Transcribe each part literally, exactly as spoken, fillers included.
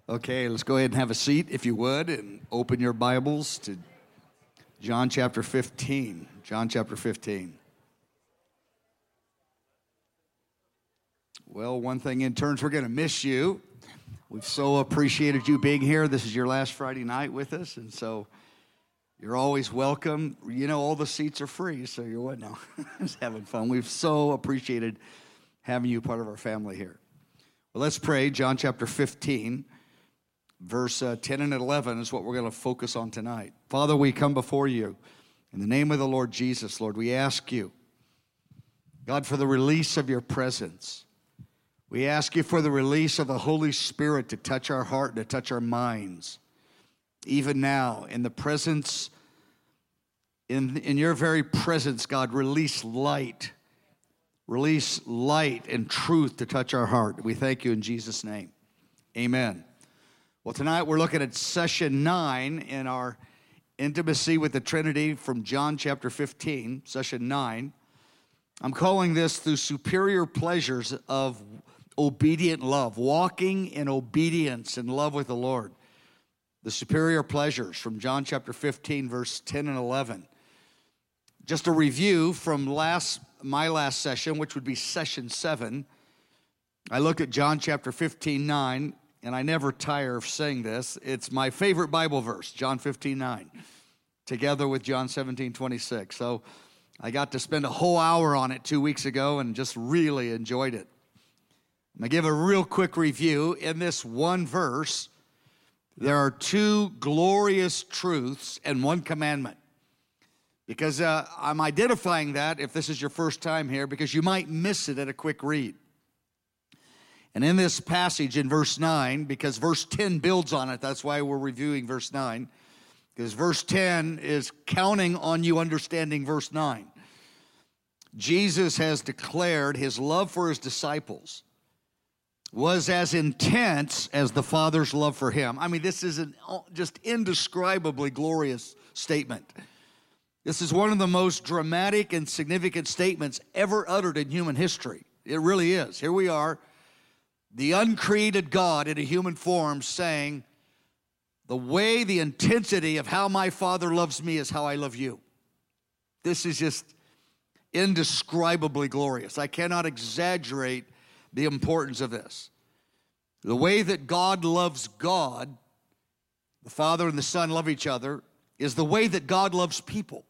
Okay, let's go ahead and have a seat, if you would, and open your Bibles to John chapter fifteen. John chapter fifteen. Well, one thing, interns, we're going to miss you. We've so appreciated you being here. This is your last Friday night with us, and so you're always welcome. You know, all the seats are free, so you're what now? Just having fun. We've so appreciated having you part of our family here. Well, let's pray. John chapter fifteen. Verse uh, ten and eleven is what we're going to focus on tonight. Father, we come before you in the name of the Lord Jesus, Lord. We ask you, God, for the release of your presence. We ask you for the release of the Holy Spirit to touch our heart and to touch our minds. Even now, in the presence, in, in your very presence, God, release light. Release light and truth to touch our heart. We thank you in Jesus' name. Amen. Well, tonight we're looking at session nine in our Intimacy with the Trinity from John chapter fifteen, session nine. I'm calling this the superior pleasures of obedient love, walking in obedience and love with the Lord. The superior pleasures from John chapter fifteen, verse ten and eleven. Just a review from last my last session, which would be session seven. I looked at John chapter fifteen, nine. And I never tire of saying this. It's my favorite Bible verse, John fifteen, nine, together with John seventeen, twenty-six. So I got to spend a whole hour on it two weeks ago and just really enjoyed it. I'm going to give a real quick review. In this one verse, there are two glorious truths and one commandment. Because uh, I'm identifying that, if this is your first time here, because you might miss it at a quick read. And in this passage in verse nine, because verse ten builds on it, that's why we're reviewing verse nine, because verse ten is counting on you understanding verse nine. Jesus has declared his love for his disciples was as intense as the Father's love for him. I mean, this is an just indescribably glorious statement. This is one of the most dramatic and significant statements ever uttered in human history. It really is. Here we are. The uncreated God in a human form saying, the way, the intensity of how my Father loves me is how I love you. This is just indescribably glorious. I cannot exaggerate the importance of this. The way that God loves God, the Father and the Son love each other, is the way that God loves people.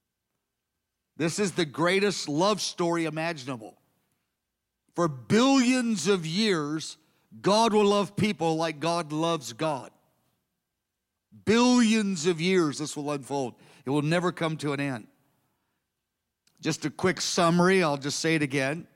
This is the greatest love story imaginable. For billions of years, God will love people like God loves God. Billions of years this will unfold. It will never come to an end. Just a quick summary, I'll just say it again.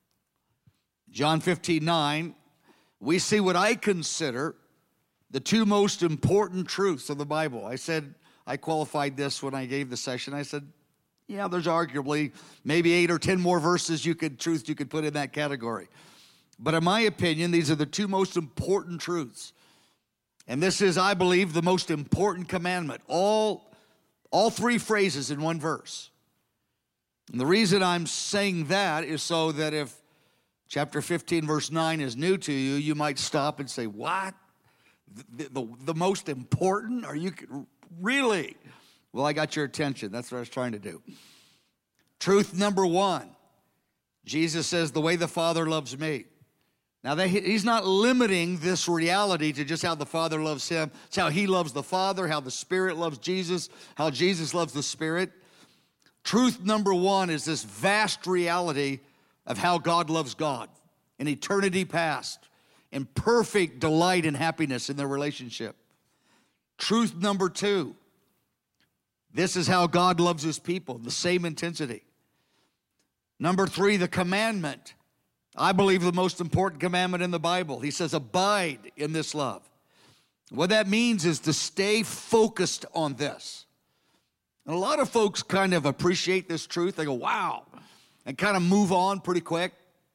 John fifteen, nine, we see what I consider the two most important truths of the Bible. I said, I qualified this when I gave the session. I said, yeah, there's arguably maybe eight or ten more verses you could, truths you could put in that category. But in my opinion, these are the two most important truths. And this is, I believe, the most important commandment. All, all three phrases in one verse. And the reason I'm saying that is so that if chapter fifteen, verse nine is new to you, you might stop and say, what? The, the, the most important? Are you really? Well, I got your attention. That's what I was trying to do. Truth number one. Jesus says, the way the Father loves me. Now, they, he's not limiting this reality to just how the Father loves him. It's how he loves the Father, how the Spirit loves Jesus, how Jesus loves the Spirit. Truth number one is this vast reality of how God loves God in eternity past, in perfect delight and happiness in their relationship. Truth number two. This is how God loves his people, the same intensity. Number three, the commandment. I believe the most important commandment in the Bible. He says, abide in this love. What that means is to stay focused on this. And a lot of folks kind of appreciate this truth. They go, wow, and kind of move on pretty quick.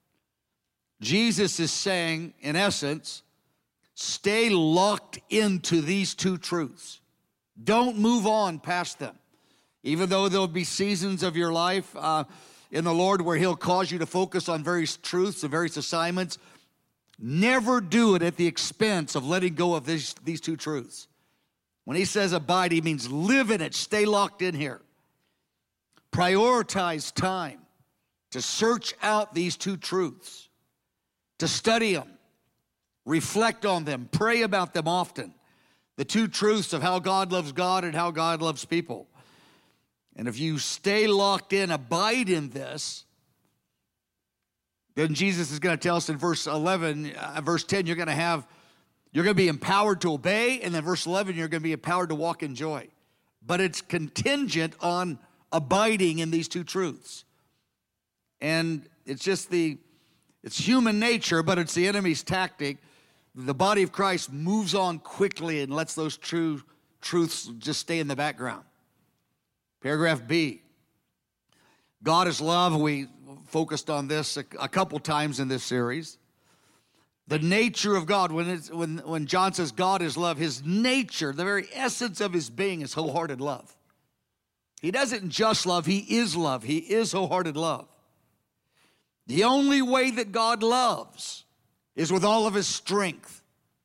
Jesus is saying, in essence, stay locked into these two truths. Don't move on past them. Even though there'll be seasons of your life uh, in the Lord where he'll cause you to focus on various truths and various assignments, Never do it at the expense of letting go of these, these two truths. When he says abide, he means live in it, stay locked in here. Prioritize time to search out these two truths, to study them, reflect on them, pray about them often. The two truths of how God loves God and how God loves people. And if you stay locked in, abide in this, then Jesus is going to tell us in verse eleven, uh, verse ten, you're going to have, you're going to be empowered to obey, and then verse eleven, you're going to be empowered to walk in joy. But it's contingent on abiding in these two truths. And it's just the, it's human nature, but it's the enemy's tactic. The body of Christ moves on quickly and lets those true truths just stay in the background. Paragraph B. God is love. We focused on this a, a couple times in this series. The nature of God, when, it's, when, when John says God is love, his nature, the very essence of his being is wholehearted love. He doesn't just love, he is love. He is wholehearted love. The only way that God loves is with all of his strength.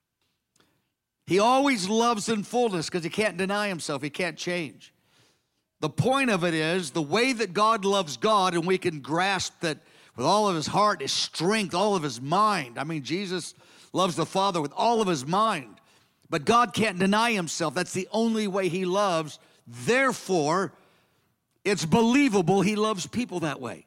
He always loves in fullness because he can't deny himself. He can't change. The point of it is the way that God loves God, and we can grasp that with all of his heart, his strength, all of his mind. I mean, Jesus loves the Father with all of his mind. But God can't deny himself. That's the only way he loves. Therefore, it's believable he loves people that way.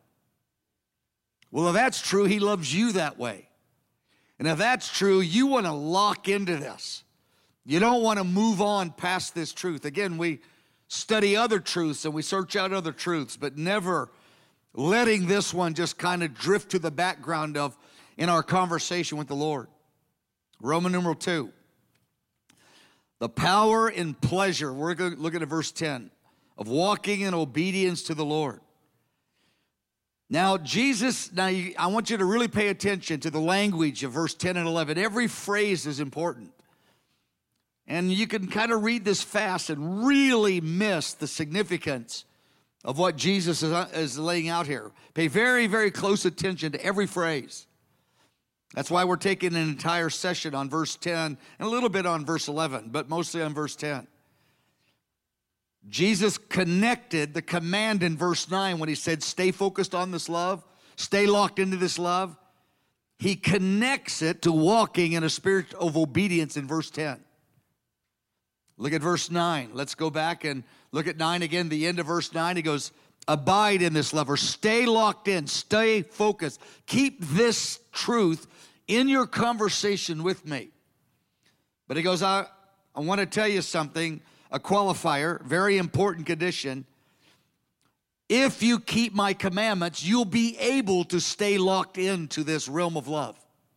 Well, if that's true, he loves you that way. And if that's true, you want to lock into this. You don't want to move on past this truth. Again, we study other truths and we search out other truths, but never letting this one just kind of drift to the background of in our conversation with the Lord. Roman numeral two. The power and pleasure, we're going to look at verse ten, of walking in obedience to the Lord. Now, Jesus, now you, I want you to really pay attention to the language of verse ten and eleven. Every phrase is important. And you can kind of read this fast and really miss the significance of what Jesus is, is laying out here. Pay very, very close attention to every phrase. That's why we're taking an entire session on verse ten and a little bit on verse eleven, but mostly on verse ten. Jesus connected the command in verse nine when he said, stay focused on this love, stay locked into this love. He connects it to walking in a spirit of obedience in verse ten. Look at verse nine. Let's go back and look at nine again, the end of verse nine. He goes, abide in this love, or stay locked in, stay focused. Keep this truth in your conversation with me. But he goes, I, I want to tell you something. A qualifier, very important condition. If you keep my commandments, you'll be able to stay locked into this realm of love.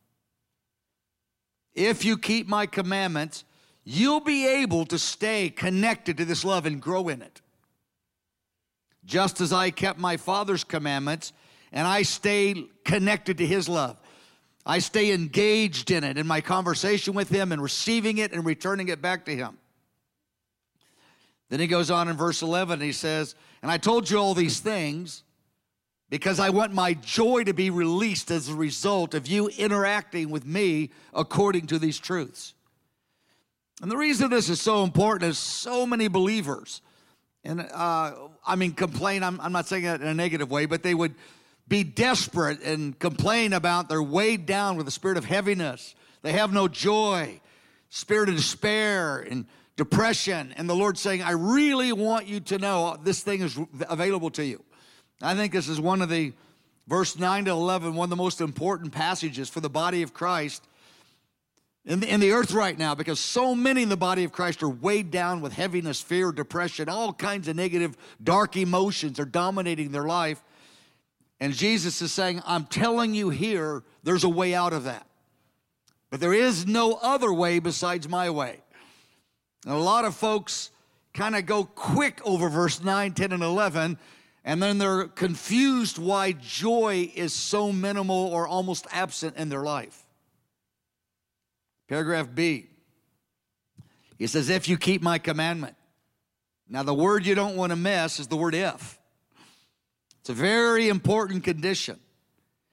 If you keep my commandments, you'll be able to stay connected to this love and grow in it. Just as I kept my Father's commandments and I stay connected to his love. I stay engaged in it, in my conversation with him and receiving it and returning it back to him. Then he goes on in verse eleven, and he says, and I told you all these things because I want my joy to be released as a result of you interacting with me according to these truths. And the reason this is so important is so many believers, and uh, I mean complain, I'm, I'm not saying that in a negative way, but they would be desperate and complain about they're weighed down with a spirit of heaviness. They have no joy, spirit of despair, and depression, and the Lord saying, I really want you to know this thing is available to you. I think this is one of the, verse nine to eleven, one of the most important passages for the body of Christ in the, in the earth right now, because so many in the body of Christ are weighed down with heaviness, fear, depression, all kinds of negative, dark emotions are dominating their life. And Jesus is saying, I'm telling you here, there's a way out of that. But there is no other way besides my way. And a lot of folks kind of go quick over verse nine, ten, and eleven, and then they're confused why joy is so minimal or almost absent in their life. Paragraph B. He says, if you keep my commandment. Now, the word you don't want to miss is the word if. It's a very important condition.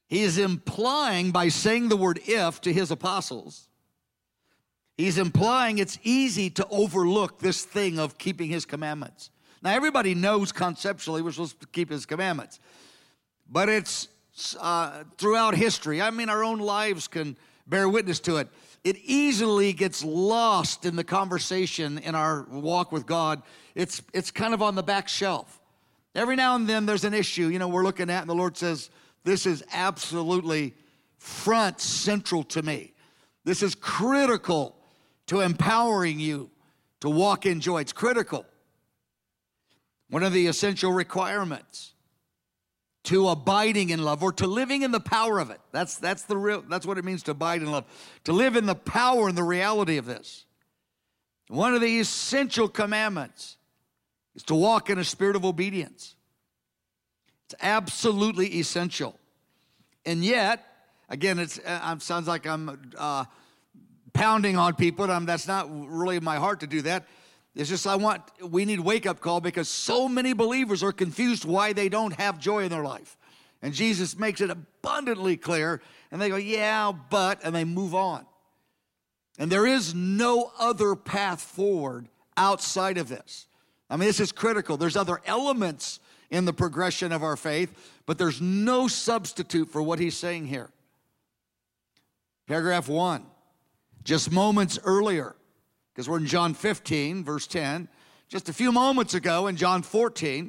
He is implying by saying the word if to his apostles, he's implying it's easy to overlook this thing of keeping his commandments. Now, everybody knows conceptually we're supposed to keep his commandments, but it's uh, throughout history. I mean, our own lives can bear witness to it. It easily gets lost in the conversation in our walk with God. It's, it's kind of on the back shelf. Every now and then there's an issue, you know, we're looking at, and the Lord says, this is absolutely front central to me. This is critical to empowering you to walk in joy. It's critical. One of the essential requirements to abiding in love, or to living in the power of it. That's, that's, the real, that's what it means to abide in love. To live in the power and the reality of this. One of the essential commandments is to walk in a spirit of obedience. It's absolutely essential. And yet, again, it uh, sounds like I'm uh, pounding on people, and I'm, that's not really my heart to do that. It's just I want, we need wake-up call because so many believers are confused why they don't have joy in their life. And Jesus makes it abundantly clear, and they go, yeah, but, and they move on. And there is no other path forward outside of this. I mean, this is critical. There's other elements in the progression of our faith, but there's no substitute for what he's saying here. Paragraph one, just moments earlier, because we're in John fifteen, verse ten, just a few moments ago in John fourteen,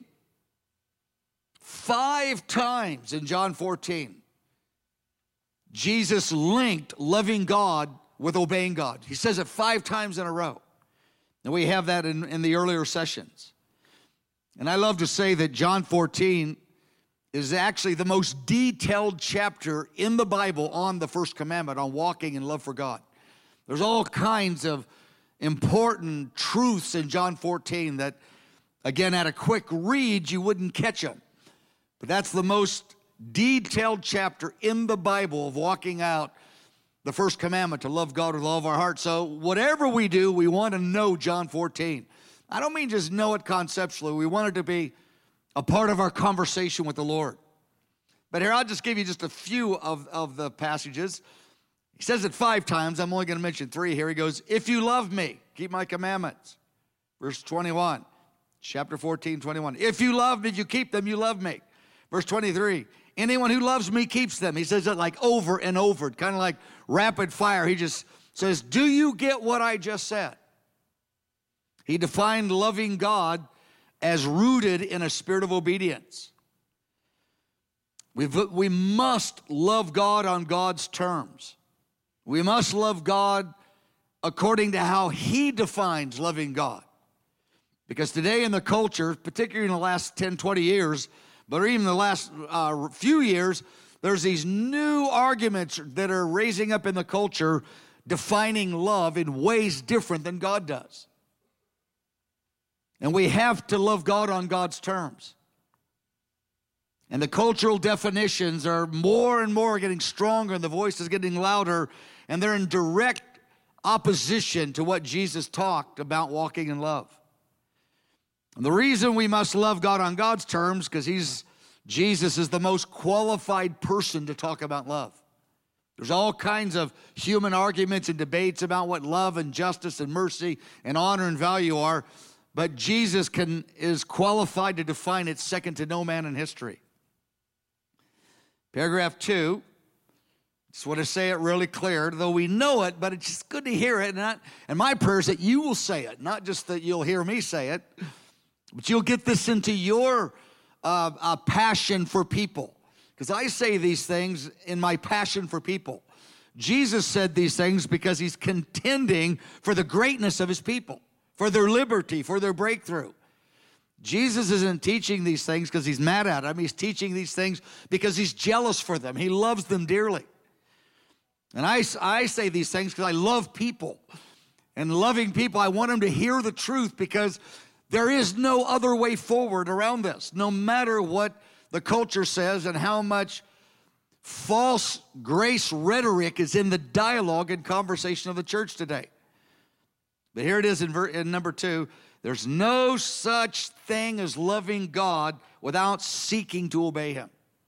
five times in John fourteen, Jesus linked loving God with obeying God. He says it five times in a row. And we have that in, in the earlier sessions. And I love to say that John fourteen is actually the most detailed chapter in the Bible on the first commandment, on walking in love for God. There's all kinds of important truths in John fourteen that, again, at a quick read, you wouldn't catch them. But that's the most detailed chapter in the Bible of walking out the first commandment, to love God with all of our heart. So whatever we do, we want to know John fourteen. I don't mean just know it conceptually. We want it to be a part of our conversation with the Lord. But here, I'll just give you just a few of, of the passages. He says it five times. I'm only going to mention three here. He goes, if you love me, keep my commandments. Verse twenty-one, chapter fourteen, twenty-one. If you love me, if you keep them, you love me. Verse twenty-three, anyone who loves me keeps them. He says it like over and over, kind of like rapid fire. He just says, do you get what I just said? He defined loving God as rooted in a spirit of obedience. We've, we must love God on God's terms. We must love God according to how he defines loving God. Because today in the culture, particularly in the last ten, twenty years, but even the last uh, few years, there's these new arguments that are raising up in the culture defining love in ways different than God does. And we have to love God on God's terms. And the cultural definitions are more and more getting stronger, and the voice is getting louder, and they're in direct opposition to what Jesus talked about walking in love. And the reason we must love God on God's terms, because he's Jesus is the most qualified person to talk about love. There's all kinds of human arguments and debates about what love and justice and mercy and honor and value are, but Jesus can, is qualified to define it second to no man in history. Paragraph two, just want to say it really clear, though we know it, but it's just good to hear it. And, not, and my prayer is that you will say it, not just that you'll hear me say it, but you'll get this into your uh, uh, passion for people. Because I say these things in my passion for people. Jesus said these things because he's contending for the greatness of his people, for their liberty, for their breakthrough. Jesus isn't teaching these things because he's mad at them. He's teaching these things because he's jealous for them. He loves them dearly. And I, I say these things because I love people. And loving people, I want them to hear the truth, because there is no other way forward around this. No matter what the culture says and how much false grace rhetoric is in the dialogue and conversation of the church today. But here it is in, ver- in number two. There's no such thing as loving God without seeking to obey him.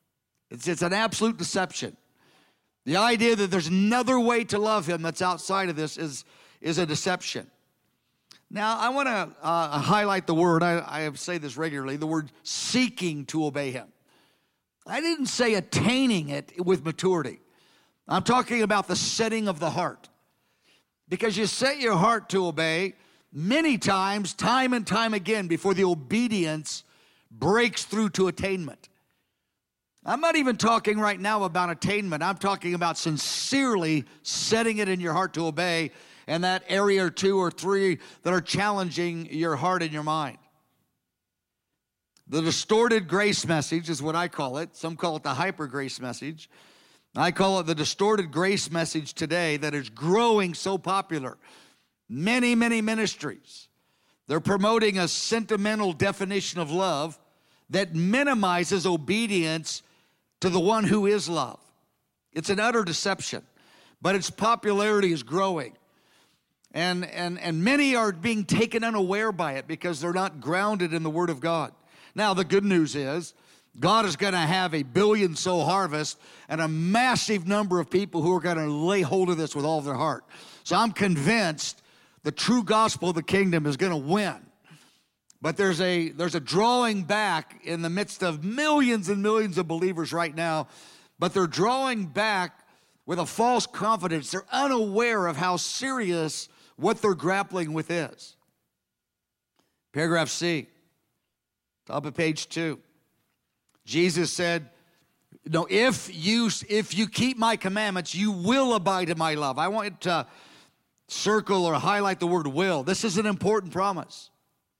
It's, it's an absolute deception. The idea that there's another way to love him that's outside of this is, is a deception. Now, I want to uh, highlight the word, I, I say this regularly, the word seeking to obey him. I didn't say attaining it with maturity. I'm talking about the setting of the heart. Because you set your heart to obey many times, time and time again, before the obedience breaks through to attainment. I'm not even talking right now about attainment. I'm talking about sincerely setting it in your heart to obey, and that area or two or three that are challenging your heart and your mind. The distorted grace message is what I call it. Some call it the hyper grace message. I call it the distorted grace message today that is growing so popular. Many, many ministries, they're promoting a sentimental definition of love that minimizes obedience to the one who is love. It's an utter deception, but its popularity is growing. And, and, and many are being taken unaware by it because they're not grounded in the Word of God. Now, the good news is God is going to have a billion soul harvest and a massive number of people who are going to lay hold of this with all of their heart. So I'm convinced the true gospel of the kingdom is going to win. But there's a, there's a drawing back in the midst of millions and millions of believers right now, but they're drawing back with a false confidence. They're unaware of how serious what they're grappling with is. Paragraph C, top of page two. Jesus said, no, if you, if you keep my commandments, you will abide in my love. I want you to circle or highlight the word will. This is an important promise.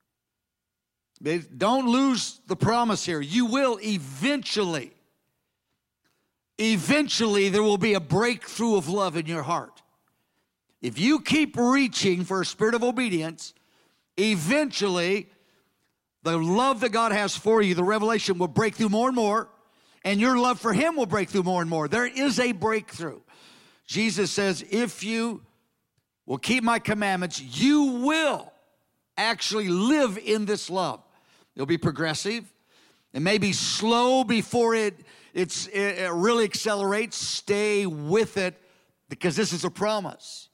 Don't lose the promise here. You will eventually, eventually there will be a breakthrough of love in your heart. If you keep reaching for a spirit of obedience, eventually the love that God has for you, the revelation will break through more and more, and your love for him will break through more and more. There is a breakthrough. Jesus says, if you will keep my commandments, you will actually live in this love. It'll be progressive. It may be slow before it, it's, it really accelerates. Stay with it because this is a promise.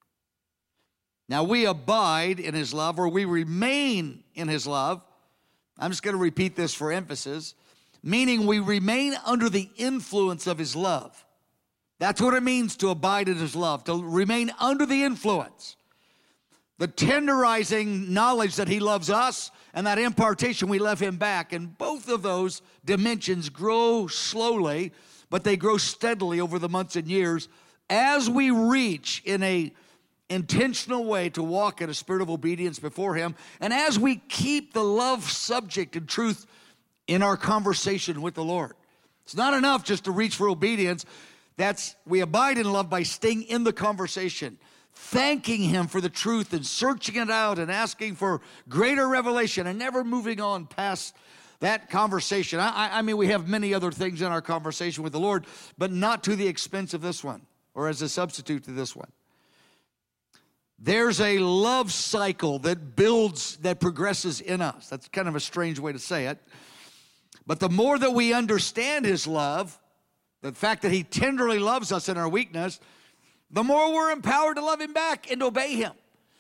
Now, we abide in his love, or we remain in his love. I'm just going to repeat this for emphasis, meaning we remain under the influence of his love. That's what it means to abide in his love, to remain under the influence. The tenderizing knowledge that he loves us and that impartation we love him back. And both of those dimensions grow slowly, but they grow steadily over the months and years as we reach in a intentional way to walk in a spirit of obedience before him, and as we keep the love subject and truth in our conversation with the Lord. It's not enough just to reach for obedience. That's, we abide in love by staying in the conversation, thanking him for the truth and searching it out and asking for greater revelation and never moving on past that conversation. I, I mean, we have many other things in our conversation with the Lord, but not to the expense of this one or as a substitute to this one. There's a love cycle that builds, that progresses in us. That's kind of a strange way to say it. But the more that we understand his love, the fact that he tenderly loves us in our weakness, the more we're empowered to love him back and obey him.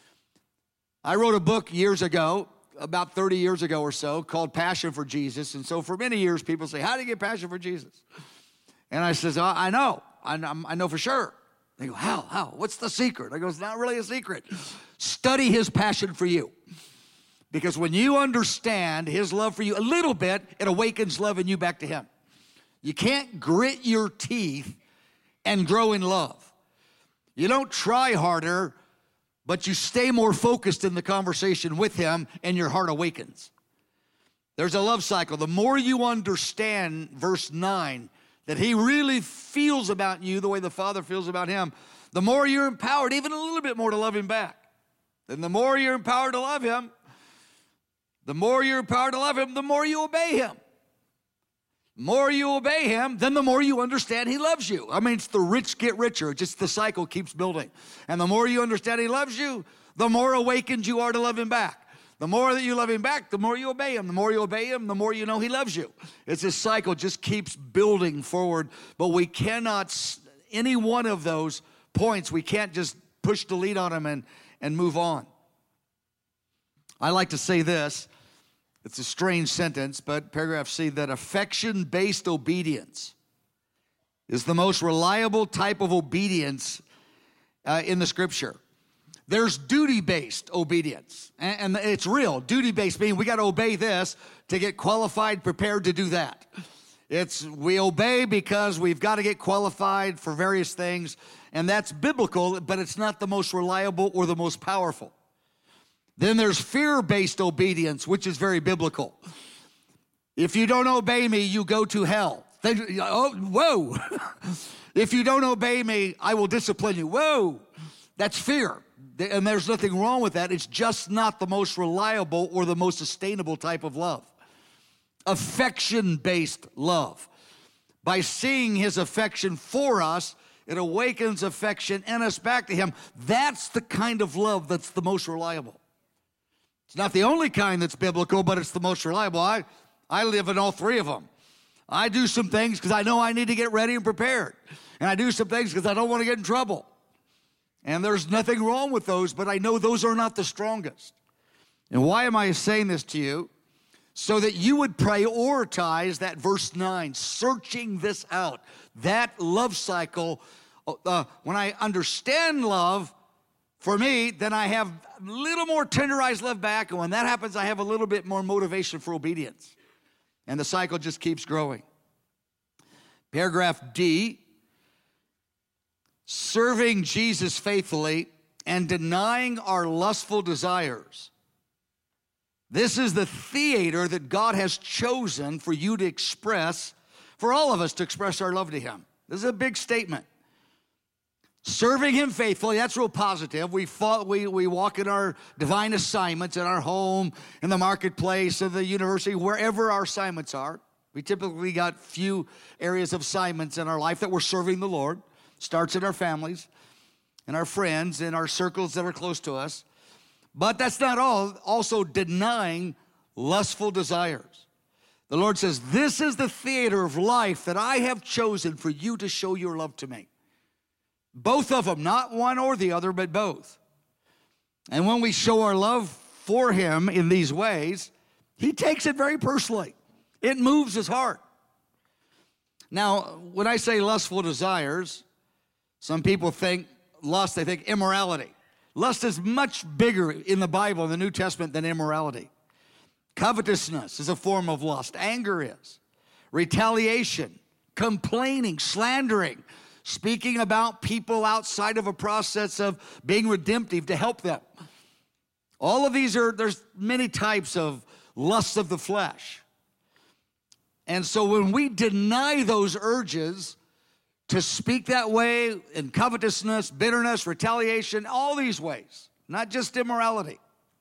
I wrote a book years ago, about thirty years ago or so, called Passion for Jesus. And so for many years, people say, how do you get passion for Jesus? And I says, I know. I I know for sure. They go, how, how? What's the secret? I go, it's not really a secret. Study his passion for you. Because when you understand his love for you a little bit, it awakens love in you back to him. You can't grit your teeth and grow in love. You don't try harder, but you stay more focused in the conversation with him and your heart awakens. There's a love cycle. The more you understand, verse nine, that he really feels about you the way the Father feels about him, the more you're empowered even a little bit more to love him back. And the more you're empowered to love him, the more you're empowered to love him, the more you obey him. The more you obey him, then the more you understand he loves you. I mean, it's the rich get richer. It's just the cycle keeps building. And the more you understand he loves you, the more awakened you are to love him back. The more that you love him back, the more you obey him. The more you obey him, the more you know he loves you. It's this cycle, just keeps building forward. But we cannot, any one of those points, we can't just push delete on them and, and move on. I like to say this. It's a strange sentence, but paragraph C, that affection-based obedience is the most reliable type of obedience uh, in the Scripture. There's duty-based obedience, and, and it's real. Duty-based meaning we got to obey this to get qualified, prepared to do that. It's we obey because we've got to get qualified for various things, and that's biblical, but it's not the most reliable or the most powerful. Then there's fear-based obedience, which is very biblical. If you don't obey me, you go to hell. They, oh, whoa. If you don't obey me, I will discipline you. Whoa. That's fear. And there's nothing wrong with that. It's just not the most reliable or the most sustainable type of love. Affection-based love. By seeing his affection for us, it awakens affection in us back to him. That's the kind of love that's the most reliable. It's not the only kind that's biblical, but it's the most reliable. I, I live in all three of them. I do some things because I know I need to get ready and prepared. And I do some things because I don't want to get in trouble. And there's nothing wrong with those, but I know those are not the strongest. And why am I saying this to you? So that you would prioritize that verse nine, searching this out. That love cycle, uh, when I understand love, for me, then I have a little more tenderized love back. And when that happens, I have a little bit more motivation for obedience. And the cycle just keeps growing. Paragraph D, serving Jesus faithfully and denying our lustful desires. This is the theater that God has chosen for you to express, for all of us to express our love to him. This is a big statement. Serving him faithfully, that's real positive. We, fought, we, we walk in our divine assignments in our home, in the marketplace, in the university, wherever our assignments are. We typically got few areas of assignments in our life that we're serving the Lord. Starts in our families, in our friends, in our circles that are close to us. But that's not all. Also denying lustful desires. The Lord says, this is the theater of life that I have chosen for you to show your love to me. Both of them, not one or the other, but both. And when we show our love for him in these ways, he takes it very personally. It moves his heart. Now, when I say lustful desires, some people think lust, they think immorality. Lust is much bigger in the Bible, in the New Testament, than immorality. Covetousness is a form of lust. Anger is. Retaliation, complaining, slandering, speaking about people outside of a process of being redemptive to help them. All of these are, there's many types of lusts of the flesh. And so when we deny those urges to speak that way in covetousness, bitterness, retaliation, all these ways, not just immorality,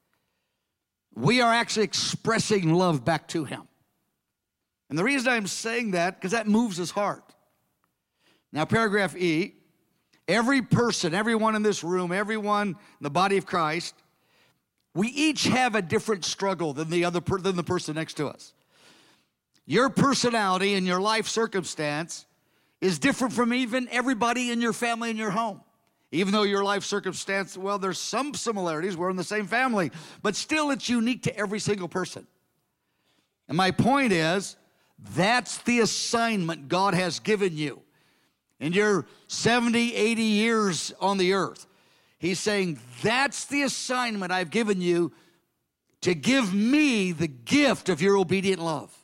we are actually expressing love back to him. And the reason I'm saying that, because that moves his heart. Now, paragraph E, every person, everyone in this room, everyone in the body of Christ, we each have a different struggle than the other per, than the person next to us. Your personality and your life circumstance is different from even everybody in your family and your home. Even though your life circumstance, well, there's some similarities. We're in the same family, but still it's unique to every single person. And my point is, that's the assignment God has given you. In your seventy, eighty years on the earth, he's saying, that's the assignment I've given you to give me the gift of your obedient love.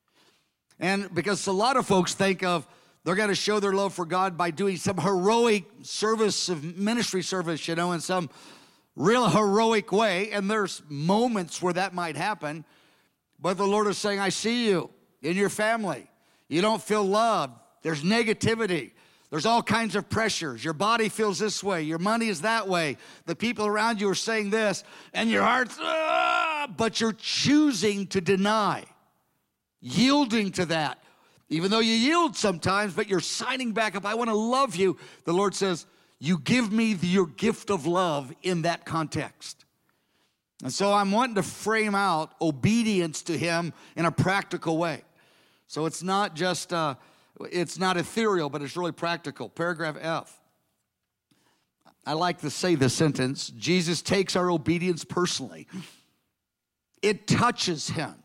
And because a lot of folks think of, they're going to show their love for God by doing some heroic service of ministry service, you know, in some real heroic way. And there's moments where that might happen. But the Lord is saying, I see you in your family. You don't feel loved. There's negativity. There's all kinds of pressures. Your body feels this way. Your money is that way. The people around you are saying this. And your heart's, ah, but you're choosing to deny, yielding to that. Even though you yield sometimes, but you're signing back up. I want to love you. The Lord says, you give me your gift of love in that context. And so I'm wanting to frame out obedience to him in a practical way. So it's not just, uh, it's not ethereal, but it's really practical. Paragraph F. I like to say this sentence: Jesus takes our obedience personally. It touches him.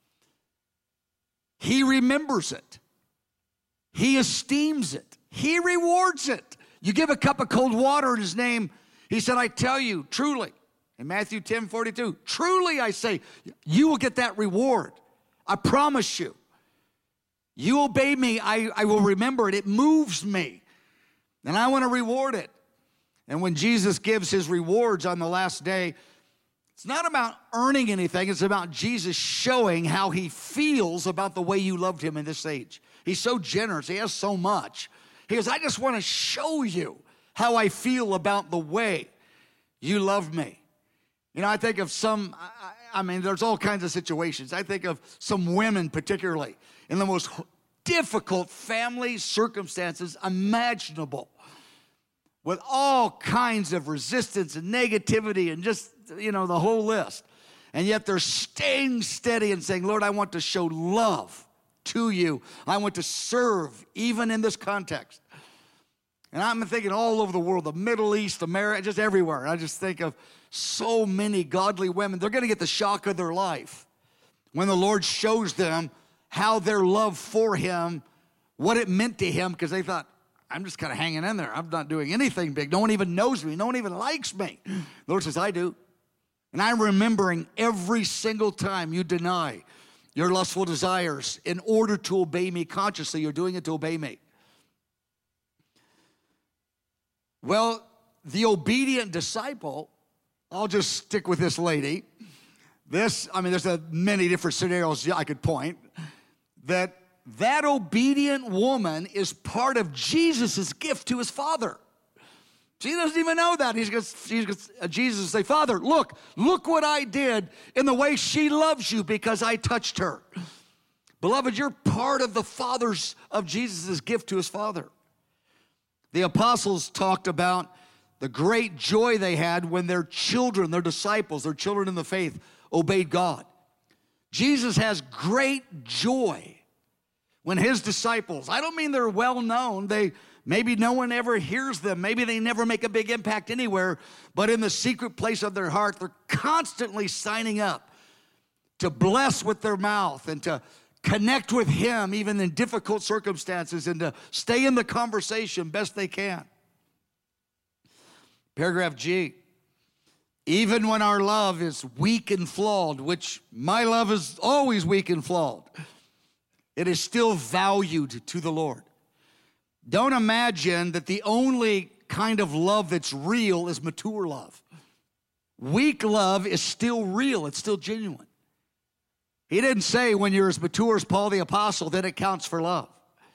He remembers it. He esteems it. He rewards it. You give a cup of cold water in his name, he said, I tell you, truly, in Matthew ten forty-two, truly I say, you will get that reward. I promise you. You obey me, I, I will remember it. It moves me, and I want to reward it. And when Jesus gives his rewards on the last day, it's not about earning anything. It's about Jesus showing how he feels about the way you loved him in this age. He's so generous. He has so much. He goes, I just want to show you how I feel about the way you loved me. You know, I think of some, I, I mean, there's all kinds of situations. I think of some women particularly in the most difficult family circumstances imaginable, with all kinds of resistance and negativity and just, you know, the whole list. And yet they're staying steady and saying, Lord, I want to show love to you. I want to serve even in this context. And I'm thinking all over the world, the Middle East, America, just everywhere. I just think of so many godly women. They're going to get the shock of their life when the Lord shows them how their love for him, what it meant to him, because they thought, I'm just kind of hanging in there. I'm not doing anything big. No one even knows me. No one even likes me. The Lord says, I do. And I'm remembering every single time you deny your lustful desires in order to obey me consciously. You're doing it to obey me. Well, the obedient disciple, I'll just stick with this lady. This, I mean, there's a many different scenarios I could point, that that obedient woman is part of Jesus' gift to his Father. She doesn't even know that. He's gonna, she's gonna, Jesus will say, Father, look, look what I did in the way she loves you because I touched her. Beloved, you're part of the Father's, of Jesus' gift to his Father. The apostles talked about the great joy they had when their children, their disciples, their children in the faith obeyed God. Jesus has great joy when his disciples, I don't mean they're well known, they maybe no one ever hears them, maybe they never make a big impact anywhere, but in the secret place of their heart, they're constantly signing up to bless with their mouth and to connect with him even in difficult circumstances and to stay in the conversation best they can. Paragraph G, even when our love is weak and flawed, which my love is always weak and flawed, it is still valued to the Lord. Don't imagine that the only kind of love that's real is mature love. Weak love is still real. It's still genuine. He didn't say when you're as mature as Paul the Apostle, then it counts for love.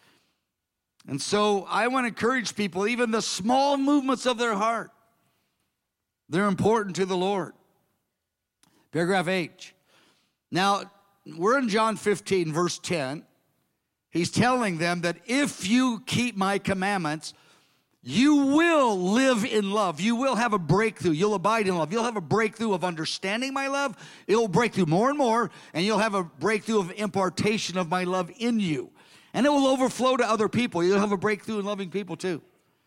And so I want to encourage people, even the small movements of their heart, they're important to the Lord. Paragraph H. Now, we're in John fifteen, verse ten. He's telling them that if you keep my commandments, you will live in love. You will have a breakthrough. You'll abide in love. You'll have a breakthrough of understanding my love. It'll break through more and more, and you'll have a breakthrough of impartation of my love in you. And it will overflow to other people. You'll have a breakthrough in loving people too.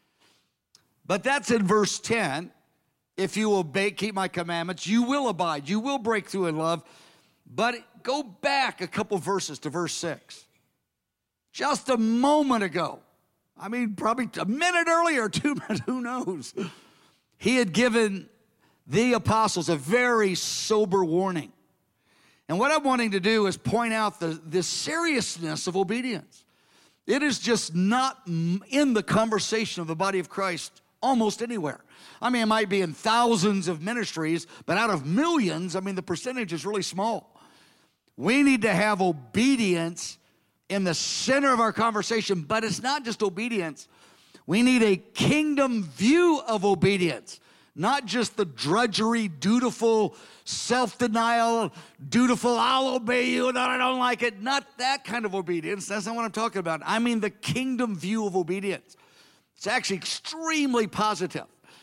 But that's in verse ten. If you obey, keep my commandments, you will abide. You will break through in love. But go back a couple verses to verse six. Just a moment ago, I mean, probably a minute earlier, two minutes, who knows? He had given the apostles a very sober warning. And what I'm wanting to do is point out the, the seriousness of obedience. It is just not in the conversation of the body of Christ almost anywhere. I mean, it might be in thousands of ministries, but out of millions, I mean, the percentage is really small. We need to have obedience in the center of our conversation, but it's not just obedience. We need a kingdom view of obedience, not just the drudgery, dutiful, self-denial, dutiful, I'll obey you, and I don't like it. Not that kind of obedience. That's not what I'm talking about. I mean the kingdom view of obedience. It's actually extremely positive.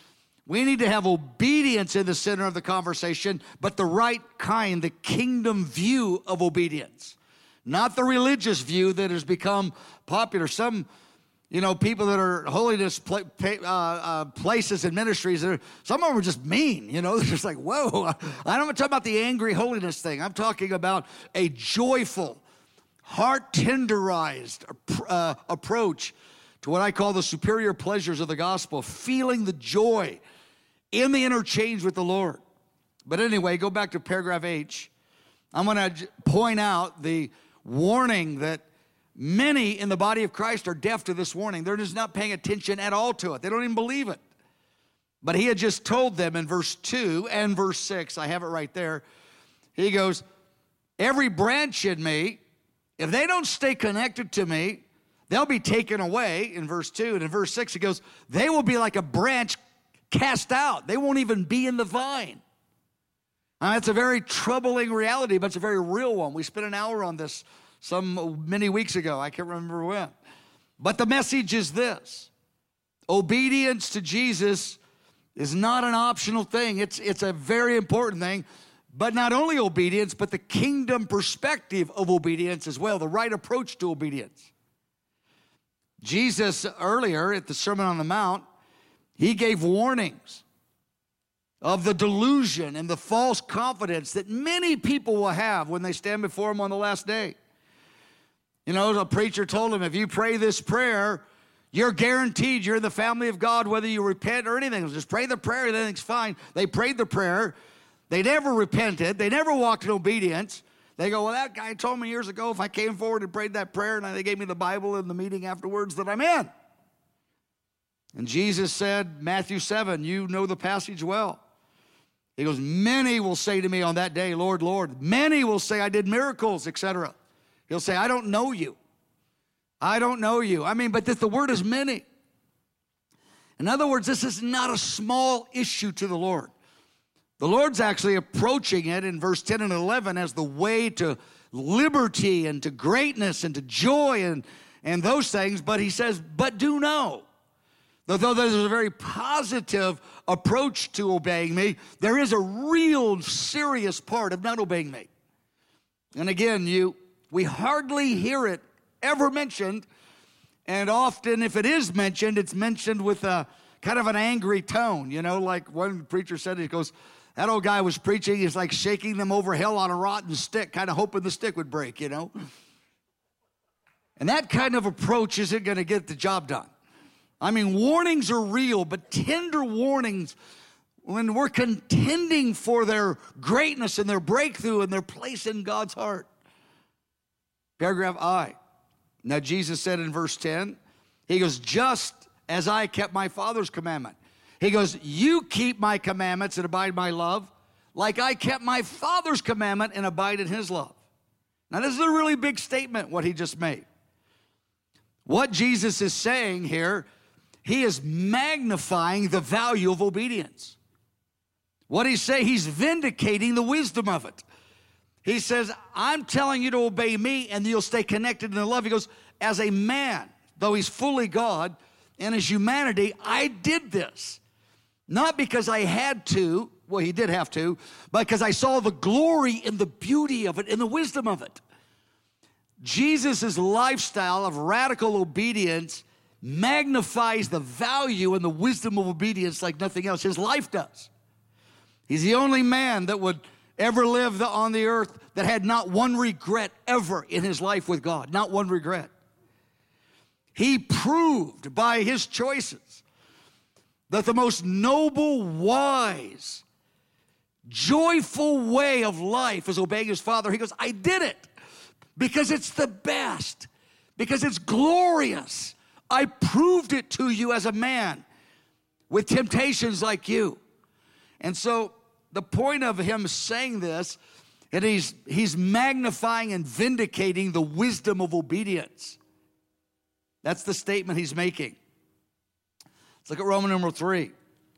We need to have obedience in the center of the conversation, but the right kind, the kingdom view of obedience. Not the religious view that has become popular. Some, you know, people that are holiness pla- uh, uh, places and ministries, are, some of them are just mean, you know. They're just like, whoa. I'm not talking about the angry holiness thing. I'm talking about a joyful, heart-tenderized uh, approach to what I call the superior pleasures of the gospel, feeling the joy in the interchange with the Lord. But anyway, go back to paragraph H. I'm going to point out the warning that many in the body of Christ are deaf to this warning. They're just not paying attention at all to it. They don't even believe it. But he had just told them in verse two and verse six, I have it right there. He goes, every branch in me, if they don't stay connected to me, they'll be taken away in verse two. And in verse six, he goes, they will be like a branch cast out. They won't even be in the vine. Now, that's a very troubling reality, but it's a very real one. We spent an hour on this some many weeks ago. I can't remember when. But the message is this. Obedience to Jesus is not an optional thing. It's, it's a very important thing. But not only obedience, but the kingdom perspective of obedience as well, the right approach to obedience. Jesus, earlier at the Sermon on the Mount, he gave warnings of the delusion and the false confidence that many people will have when they stand before him on the last day. You know, a preacher told him, if you pray this prayer, you're guaranteed you're in the family of God, whether you repent or anything. Just pray the prayer, everything's fine. They prayed the prayer. They never repented. They never walked in obedience. They go, well, that guy told me years ago if I came forward and prayed that prayer, and they gave me the Bible in the meeting afterwards, that I'm in. And Jesus said, Matthew seven, you know the passage well. He goes, many will say to me on that day, Lord, Lord. Many will say I did miracles, et cetera. He'll say, I don't know you. I don't know you. I mean, but the word is many. In other words, this is not a small issue to the Lord. The Lord's actually approaching it in verse ten and eleven as the way to liberty and to greatness and to joy and, and those things. But he says, but do know. Though there's a very positive approach to obeying me, there is a real serious part of not obeying me. And again, you we hardly hear it ever mentioned, and often if it is mentioned, it's mentioned with a kind of an angry tone. You know, like one preacher said, he goes, that old guy was preaching, he's like shaking them over hell on a rotten stick, kind of hoping the stick would break, you know. And that kind of approach isn't going to get the job done. I mean, warnings are real, but tender warnings, when we're contending for their greatness and their breakthrough and their place in God's heart. Paragraph I. Now, Jesus said in verse ten, he goes, just as I kept my Father's commandment. He goes, you keep my commandments and abide my love, like I kept my Father's commandment and abide in his love. Now, this is a really big statement, what he just made. What Jesus is saying here, he is magnifying the value of obedience. What he's saying, he's vindicating the wisdom of it. He says, I'm telling you to obey me and you'll stay connected in the love. He goes, as a man, though he's fully God, in his humanity, I did this. Not because I had to, well, he did have to, but because I saw the glory and the beauty of it and the wisdom of it. Jesus' lifestyle of radical obedience magnifies the value and the wisdom of obedience like nothing else. His life does. He's the only man that would ever live on the earth that had not one regret ever in his life with God. Not one regret. He proved by his choices that the most noble, wise, joyful way of life is obeying his Father. He goes, I did it because it's the best, because it's glorious. I proved it to you as a man with temptations like you. And so the point of him saying this, and he's, he's magnifying and vindicating the wisdom of obedience. That's the statement he's making. Let's look at Roman number three.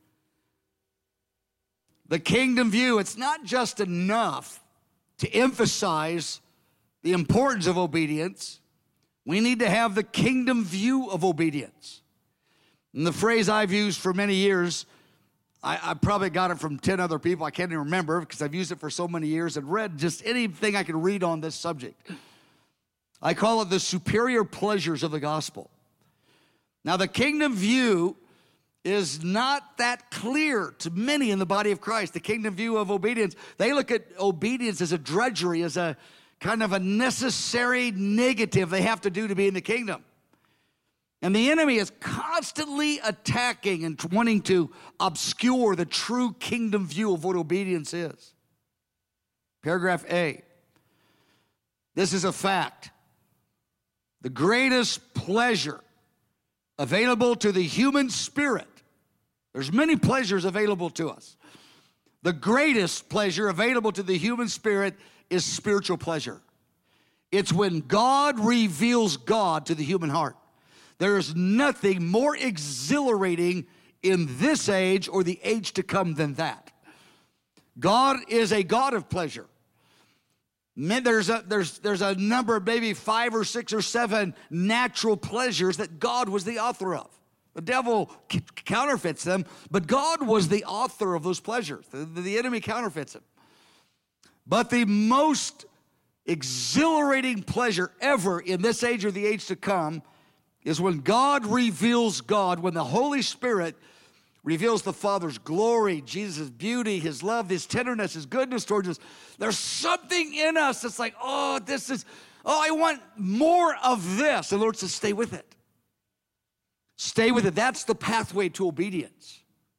The kingdom view, it's not just enough to emphasize the importance of obedience. We need to have the kingdom view of obedience. And the phrase I've used for many years, I, I probably got it from ten other people. I can't even remember because I've used it for so many years and read just anything I can read on this subject. I call it the superior pleasures of the gospel. Now, the kingdom view is not that clear to many in the body of Christ. The kingdom view of obedience, they look at obedience as a drudgery, as a kind of a necessary negative they have to do to be in the kingdom. And the enemy is constantly attacking and wanting to obscure the true kingdom view of what obedience is. Paragraph A. This is a fact. The greatest pleasure available to the human spirit, there's many pleasures available to us. The greatest pleasure available to the human spirit is spiritual pleasure. It's when God reveals God to the human heart. There is nothing more exhilarating in this age or the age to come than that. God is a God of pleasure. There's a, there's, there's a number of maybe five or six or seven natural pleasures that God was the author of. The devil c- counterfeits them, but God was the author of those pleasures. The, the enemy counterfeits them. But the most exhilarating pleasure ever in this age or the age to come is when God reveals God, when the Holy Spirit reveals the Father's glory, Jesus' beauty, his love, his tenderness, his goodness towards us. There's something in us that's like, oh, this is, oh, I want more of this. The Lord says, stay with it. Stay with it. That's the pathway to obedience.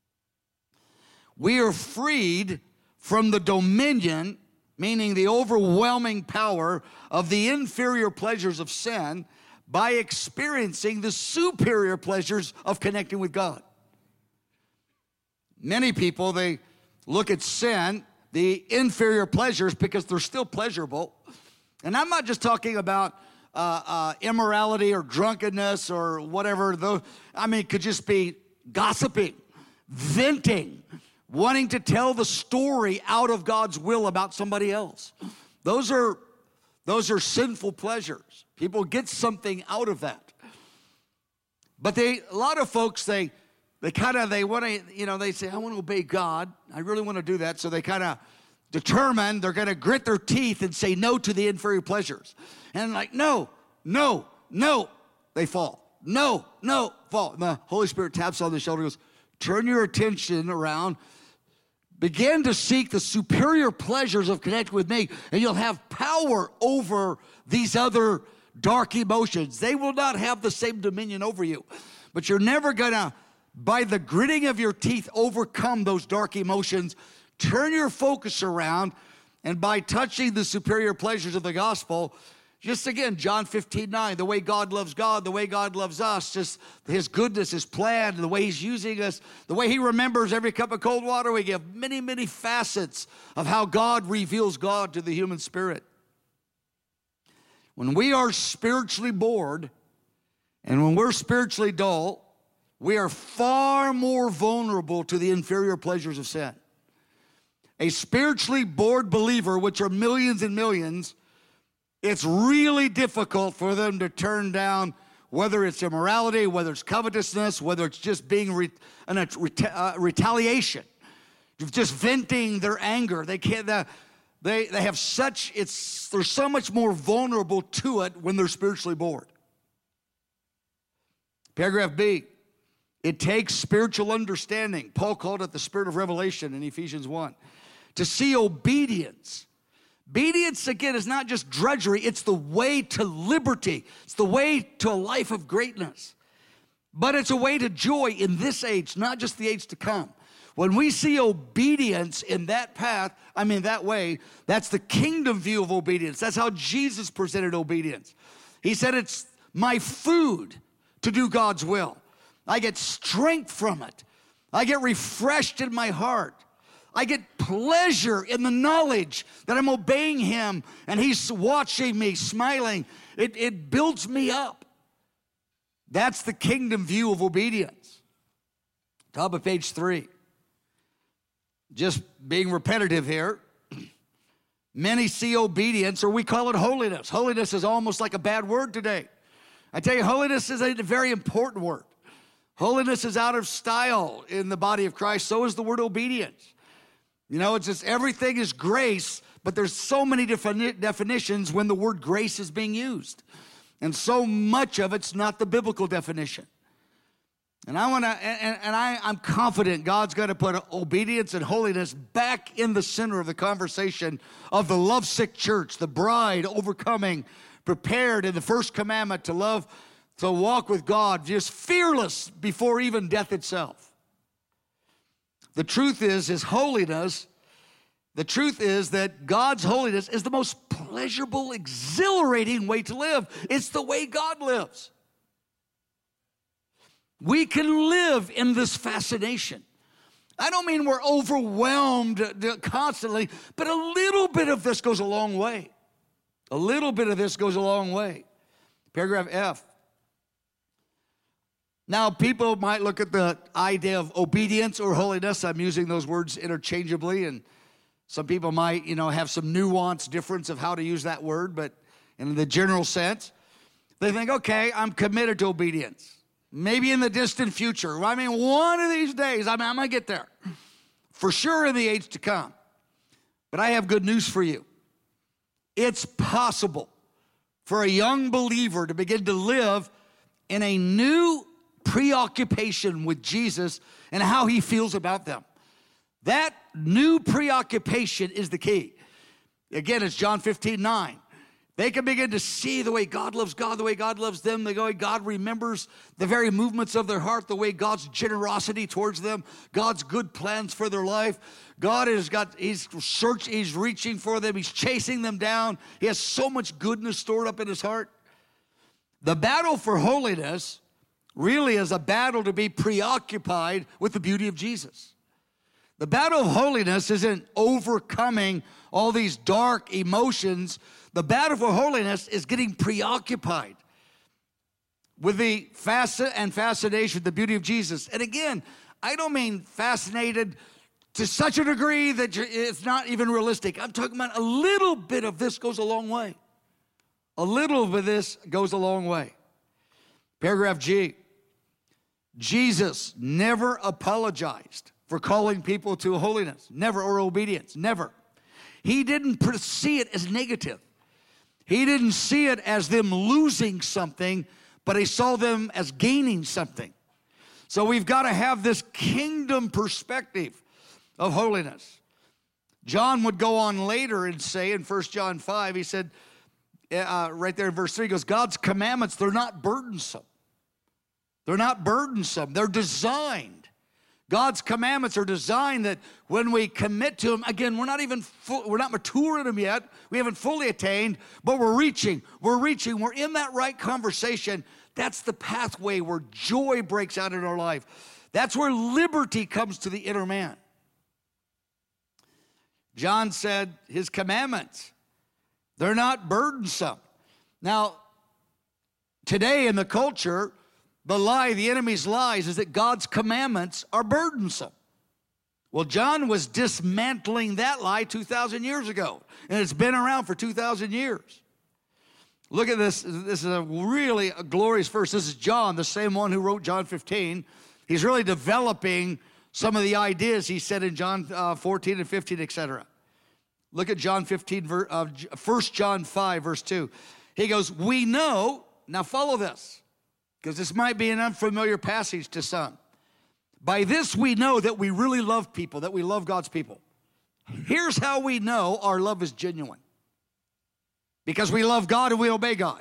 We are freed from the dominion, meaning the overwhelming power of the inferior pleasures of sin, by experiencing the superior pleasures of connecting with God. Many people, they look at sin, the inferior pleasures, because they're still pleasurable. And I'm not just talking about uh, uh, immorality or drunkenness or whatever. Though, I mean, it could just be gossiping, venting, wanting to tell the story out of God's will about somebody else. Those are, those are sinful pleasures. People get something out of that. But they, a lot of folks, they, They kind of, they want to, you know, they say, I want to obey God. I really want to do that. So they kind of determine they're going to grit their teeth and say no to the inferior pleasures. And like, no, no, no, they fall. No, no, fall. And the Holy Spirit taps on the shoulder and goes, turn your attention around. Begin to seek the superior pleasures of connecting with me, and you'll have power over these other dark emotions. They will not have the same dominion over you. But you're never going to, by the gritting of your teeth, overcome those dark emotions. Turn your focus around, and by touching the superior pleasures of the gospel, just again, John fifteen nine, the way God loves God, the way God loves us, just his goodness, his plan, the way he's using us, the way he remembers every cup of cold water we give, many, many facets of how God reveals God to the human spirit. When we are spiritually bored, and when we're spiritually dull, we are far more vulnerable to the inferior pleasures of sin. A spiritually bored believer, which are millions and millions, it's really difficult for them to turn down, whether it's immorality, whether it's covetousness, whether it's just being re, an, a reta, uh, retaliation, just venting their anger. They can't. Uh, they they have such. It's they're so much more vulnerable to it when they're spiritually bored. Paragraph B. It takes spiritual understanding. Paul called it the spirit of revelation in Ephesians one. To see obedience. Obedience, again, is not just drudgery. It's the way to liberty. It's the way to a life of greatness. But it's a way to joy in this age, not just the age to come. When we see obedience in that path, I mean that way, that's the kingdom view of obedience. That's how Jesus presented obedience. He said, it's my food to do God's will. I get strength from it. I get refreshed in my heart. I get pleasure in the knowledge that I'm obeying him and he's watching me, smiling. It, it builds me up. That's the kingdom view of obedience. Top of page three. Just being repetitive here. Many see obedience, or we call it holiness. Holiness is almost like a bad word today. I tell you, holiness is a very important word. Holiness is out of style in the body of Christ. So is the word obedience. You know, it's just everything is grace, but there's so many different definitions when the word grace is being used. And so much of it's not the biblical definition. And I want to, and, and I, I'm confident God's going to put obedience and holiness back in the center of the conversation of the lovesick church, the bride overcoming, prepared in the first commandment to love, to walk with God, just fearless before even death itself. The truth is, His holiness, the truth is that God's holiness is the most pleasurable, exhilarating way to live. It's the way God lives. We can live in this fascination. I don't mean we're overwhelmed constantly, but a little bit of this goes a long way. A little bit of this goes a long way. Paragraph F. Now, people might look at the idea of obedience or holiness. I'm using those words interchangeably, and some people might, you know, have some nuance difference of how to use that word, but in the general sense, they think, okay, I'm committed to obedience. Maybe in the distant future. I mean, one of these days, I mean, I'm going to get there. For sure in the age to come. But I have good news for you. It's possible for a young believer to begin to live in a new preoccupation with Jesus and how He feels about them. That new preoccupation is the key. Again, it's John fifteen nine. They can begin to see the way God loves God, the way God loves them, the way God remembers the very movements of their heart, the way God's generosity towards them, God's good plans for their life. God has got, He's search, He's reaching for them, He's chasing them down. He has so much goodness stored up in His heart. The battle for holiness really is a battle to be preoccupied with the beauty of Jesus. The battle of holiness isn't overcoming all these dark emotions. The battle for holiness is getting preoccupied with the facet and fascination, the beauty of Jesus. And again, I don't mean fascinated to such a degree that it's not even realistic. I'm talking about a little bit of this goes a long way. A little bit of this goes a long way. Paragraph G. Jesus never apologized for calling people to holiness. Never, or obedience. Never. He didn't see it as negative. He didn't see it as them losing something, but He saw them as gaining something. So we've got to have this kingdom perspective of holiness. John would go on later and say in First John five, he said, uh, right there in verse three, he goes, God's commandments, they're not burdensome. They're not burdensome. They're designed. God's commandments are designed that when we commit to them, again, we're not even, full, we're not mature in them yet. We haven't fully attained, but we're reaching. We're reaching. We're in that right conversation. That's the pathway where joy breaks out in our life. That's where liberty comes to the inner man. John said His commandments, they're not burdensome. Now, today in the culture, the lie, the enemy's lies, is that God's commandments are burdensome. Well, John was dismantling that lie two thousand years ago, and it's been around for two thousand years. Look at this. This is a really a glorious verse. This is John, the same one who wrote John fifteen. He's really developing some of the ideas he said in John uh, fourteen and fifteen, et cetera. Look at John fifteen, uh, First John five, verse two. He goes, we know, now follow this, because this might be an unfamiliar passage to some. By this we know that we really love people, that we love God's people. Here's how we know our love is genuine. Because we love God and we obey God.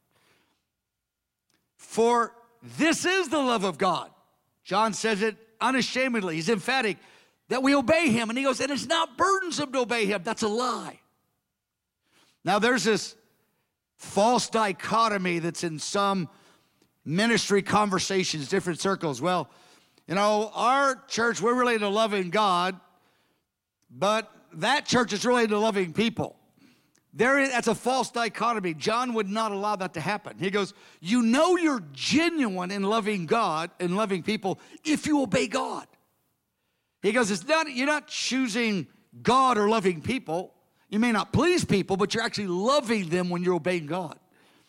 For this is the love of God. John says it unashamedly. He's emphatic that we obey Him. And he goes, and it's not burdensome to obey Him. That's a lie. Now there's this false dichotomy that's in some ministry conversations, different circles. Well, you know, our church, we're really into loving God, but that church is really into loving people. There is, that's a false dichotomy. John would not allow that to happen. He goes, you know you're genuine in loving God and loving people if you obey God. He goes, it's not, you're not choosing God or loving people. You may not please people, but you're actually loving them when you're obeying God.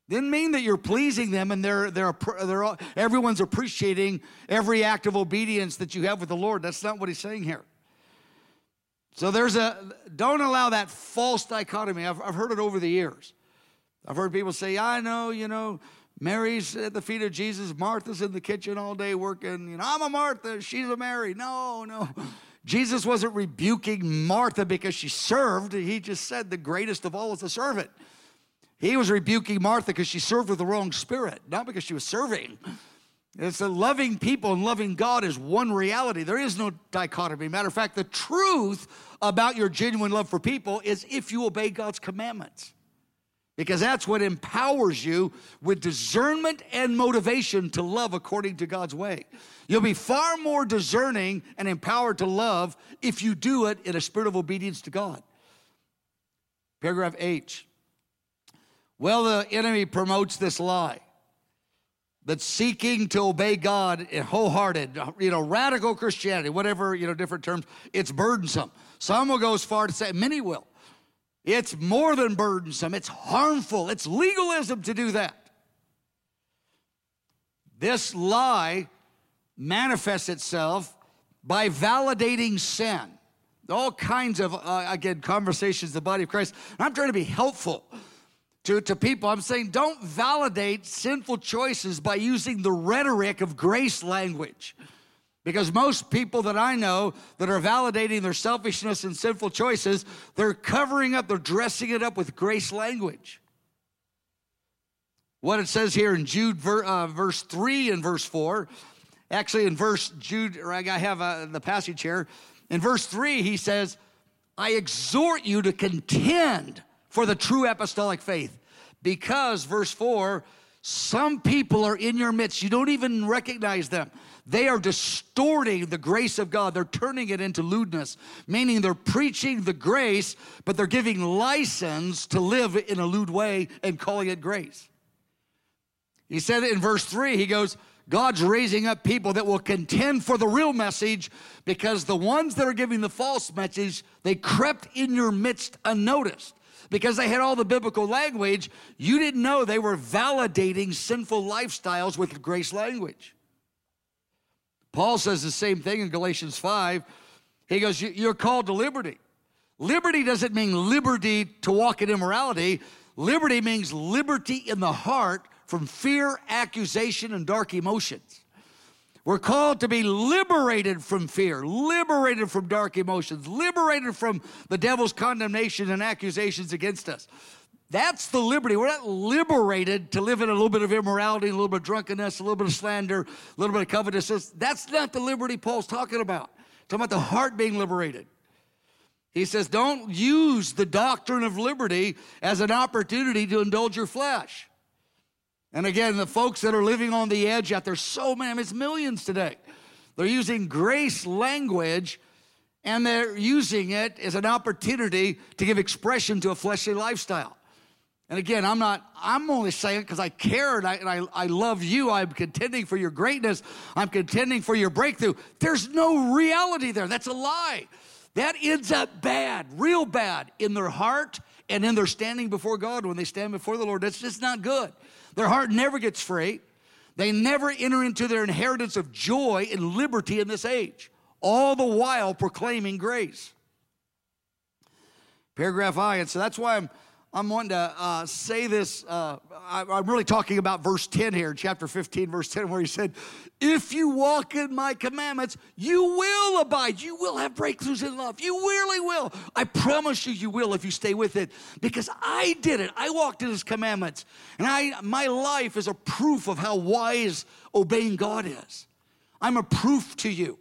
Didn't mean that you're pleasing them and they're, they're, they're, everyone's appreciating every act of obedience that you have with the Lord. That's not what he's saying here. So there's a, don't allow that false dichotomy. I've, I've heard it over the years. I've heard people say, I know, you know, Mary's at the feet of Jesus. Martha's in the kitchen all day working. You know, I'm a Martha, she's a Mary. No, no. Jesus wasn't rebuking Martha because she served. He just said the greatest of all is the servant. He was rebuking Martha because she served with the wrong spirit, not because she was serving. It's that loving people and loving God is one reality. There is no dichotomy. Matter of fact, the truth about your genuine love for people is if you obey God's commandments. Because that's what empowers you with discernment and motivation to love according to God's way. You'll be far more discerning and empowered to love if you do it in a spirit of obedience to God. Paragraph H. Well, the enemy promotes this lie that seeking to obey God in wholehearted, you know, radical Christianity, whatever, you know, different terms, it's burdensome. Some will go as far to say, many will. It's more than burdensome. It's harmful. It's legalism to do that. This lie manifests itself by validating sin. All kinds of, uh, again, conversations in the body of Christ. And I'm trying to be helpful to, to people. I'm saying don't validate sinful choices by using the rhetoric of grace language. Because most people that I know that are validating their selfishness and sinful choices, they're covering up, they're dressing it up with grace language. What it says here in Jude uh, verse three and verse four, actually in verse Jude, or I have uh, the passage here. In verse three, he says, I exhort you to contend for the true apostolic faith. Because, verse four, some people are in your midst. You don't even recognize them. They are distorting the grace of God. They're turning it into lewdness, meaning they're preaching the grace, but they're giving license to live in a lewd way and calling it grace. He said it in verse three. He goes, God's raising up people that will contend for the real message because the ones that are giving the false message, they crept in your midst unnoticed. Because they had all the biblical language, you didn't know they were validating sinful lifestyles with grace language. Paul says the same thing in Galatians five. He goes, you're called to liberty. Liberty doesn't mean liberty to walk in immorality. Liberty means liberty in the heart from fear, accusation, and dark emotions. We're called to be liberated from fear, liberated from dark emotions, liberated from the devil's condemnation and accusations against us. That's the liberty. We're not liberated to live in a little bit of immorality, a little bit of drunkenness, a little bit of slander, a little bit of covetousness. That's not the liberty Paul's talking about. He's talking about the heart being liberated. He says, don't use the doctrine of liberty as an opportunity to indulge your flesh. And again, the folks that are living on the edge out there, so many, it's millions today. They're using grace language, and they're using it as an opportunity to give expression to a fleshly lifestyle. And again, I'm not, I'm only saying it because I care and, I, and I, I love you. I'm contending for your greatness. I'm contending for your breakthrough. There's no reality there. That's a lie. That ends up bad, real bad, in their heart and in their standing before God when they stand before the Lord. That's just not good. Their heart never gets free. They never enter into their inheritance of joy and liberty in this age, all the while proclaiming grace. Paragraph I, and so that's why I'm I'm wanting to uh, say this. Uh, I, I'm really talking about verse ten here, chapter fifteen, verse ten, where he said, if you walk in my commandments, you will abide. You will have breakthroughs in love. You really will. I promise you, you will if you stay with it. Because I did it. I walked in his commandments. And I, my life is a proof of how wise obeying God is. I'm a proof to you.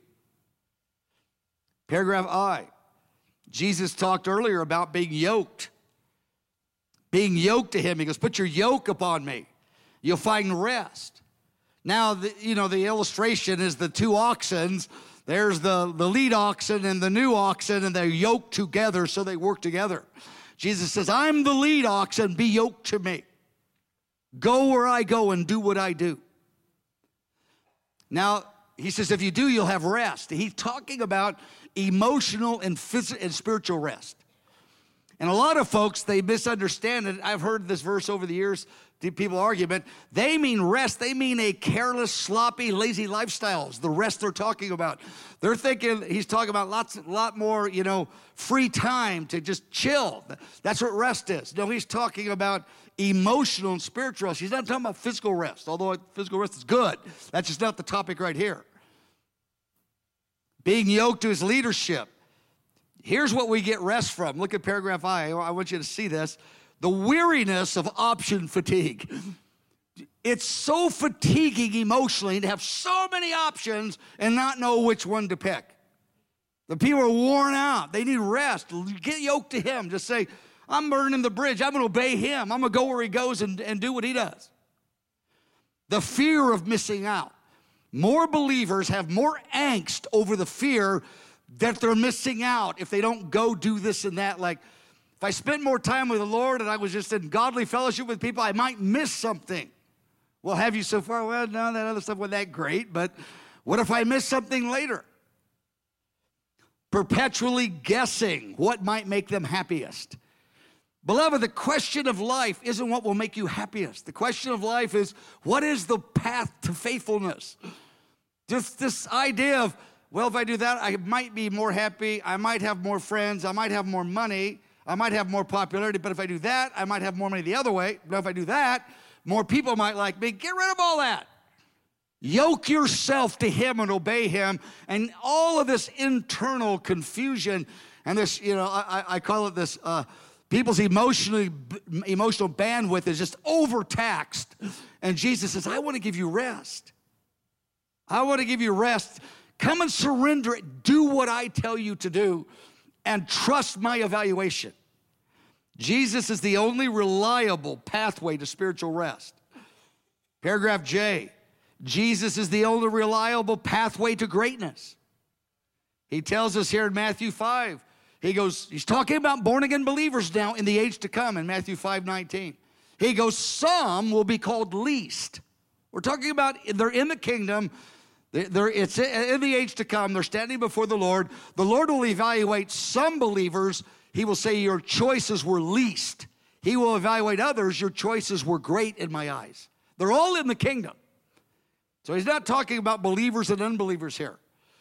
Paragraph I. Jesus talked earlier about being yoked. Being yoked to him. He goes, put your yoke upon me. You'll find rest. Now, the, you know, the illustration is the two oxen. There's the, the lead oxen and the new oxen, and they're yoked together so they work together. Jesus says, I'm the lead oxen. Be yoked to me. Go where I go and do what I do. Now, he says, if you do, you'll have rest. He's talking about emotional and physical and spiritual rest. And a lot of folks, they misunderstand it. I've heard this verse over the years, people argue, but they mean rest. They mean a careless, sloppy, lazy lifestyles, the rest they're talking about. They're thinking he's talking about lots, a lot more, you know, free time to just chill. That's what rest is. No, he's talking about emotional and spiritual rest. He's not talking about physical rest, although physical rest is good. That's just not the topic right here. Being yoked to his leadership. Here's what we get rest from. Look at paragraph I. I want you to see this. The weariness of option fatigue. It's so fatiguing emotionally to have so many options and not know which one to pick. The people are worn out. They need rest. Get yoked to him. Just say, I'm burning the bridge. I'm going to obey him. I'm going to go where he goes and, and do what he does. The fear of missing out. More believers have more angst over the fear that they're missing out if they don't go do this and that. Like, if I spent more time with the Lord and I was just in godly fellowship with people, I might miss something. Well, have you so far? Well, no, that other stuff wasn't that great, but what if I miss something later? Perpetually guessing what might make them happiest. Beloved, the question of life isn't what will make you happiest. The question of life is, what is the path to faithfulness? Just this idea of, well, if I do that, I might be more happy. I might have more friends. I might have more money. I might have more popularity. But if I do that, I might have more money the other way. But if I do that, more people might like me. Get rid of all that. Yoke yourself to him and obey him. And all of this internal confusion and this, you know, I, I call it this, uh, people's emotionally, emotional bandwidth is just overtaxed. And Jesus says, I want to give you rest. I want to give you rest. Come and surrender it. Do what I tell you to do and trust my evaluation. Jesus is the only reliable pathway to spiritual rest. Paragraph J, Jesus is the only reliable pathway to greatness. He tells us here in Matthew five, he goes, he's talking about born-again believers now in the age to come in Matthew five nineteen. He goes, some will be called least. We're talking about they're in the kingdom. They're, it's in the age to come. They're standing before the Lord. The Lord will evaluate some believers. He will say your choices were least. He will evaluate others. Your choices were great in my eyes. They're all in the kingdom. So he's not talking about believers and unbelievers here.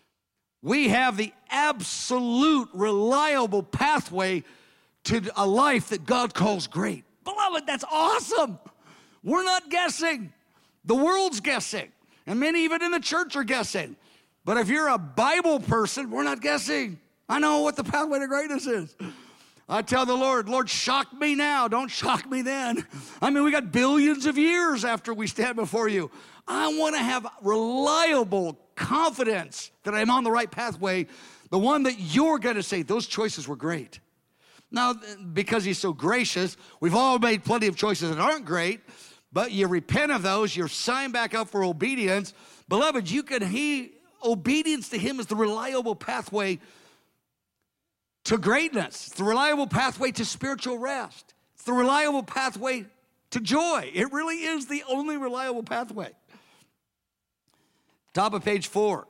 We have the absolute reliable pathway to a life that God calls great. Beloved, that's awesome. We're not guessing. The world's guessing. And many even in the church are guessing. But if you're a Bible person, we're not guessing. I know what the pathway to greatness is. I tell the Lord, Lord, shock me now. Don't shock me then. I mean, we got billions of years after we stand before you. I want to have reliable confidence that I'm on the right pathway, the one that you're going to say, those choices were great. Now, because he's so gracious, we've all made plenty of choices that aren't great, but you repent of those, you're signed back up for obedience. Beloved, you can, he, obedience to him is the reliable pathway to greatness. It's the reliable pathway to spiritual rest. It's the reliable pathway to joy. It really is the only reliable pathway. Top of page four.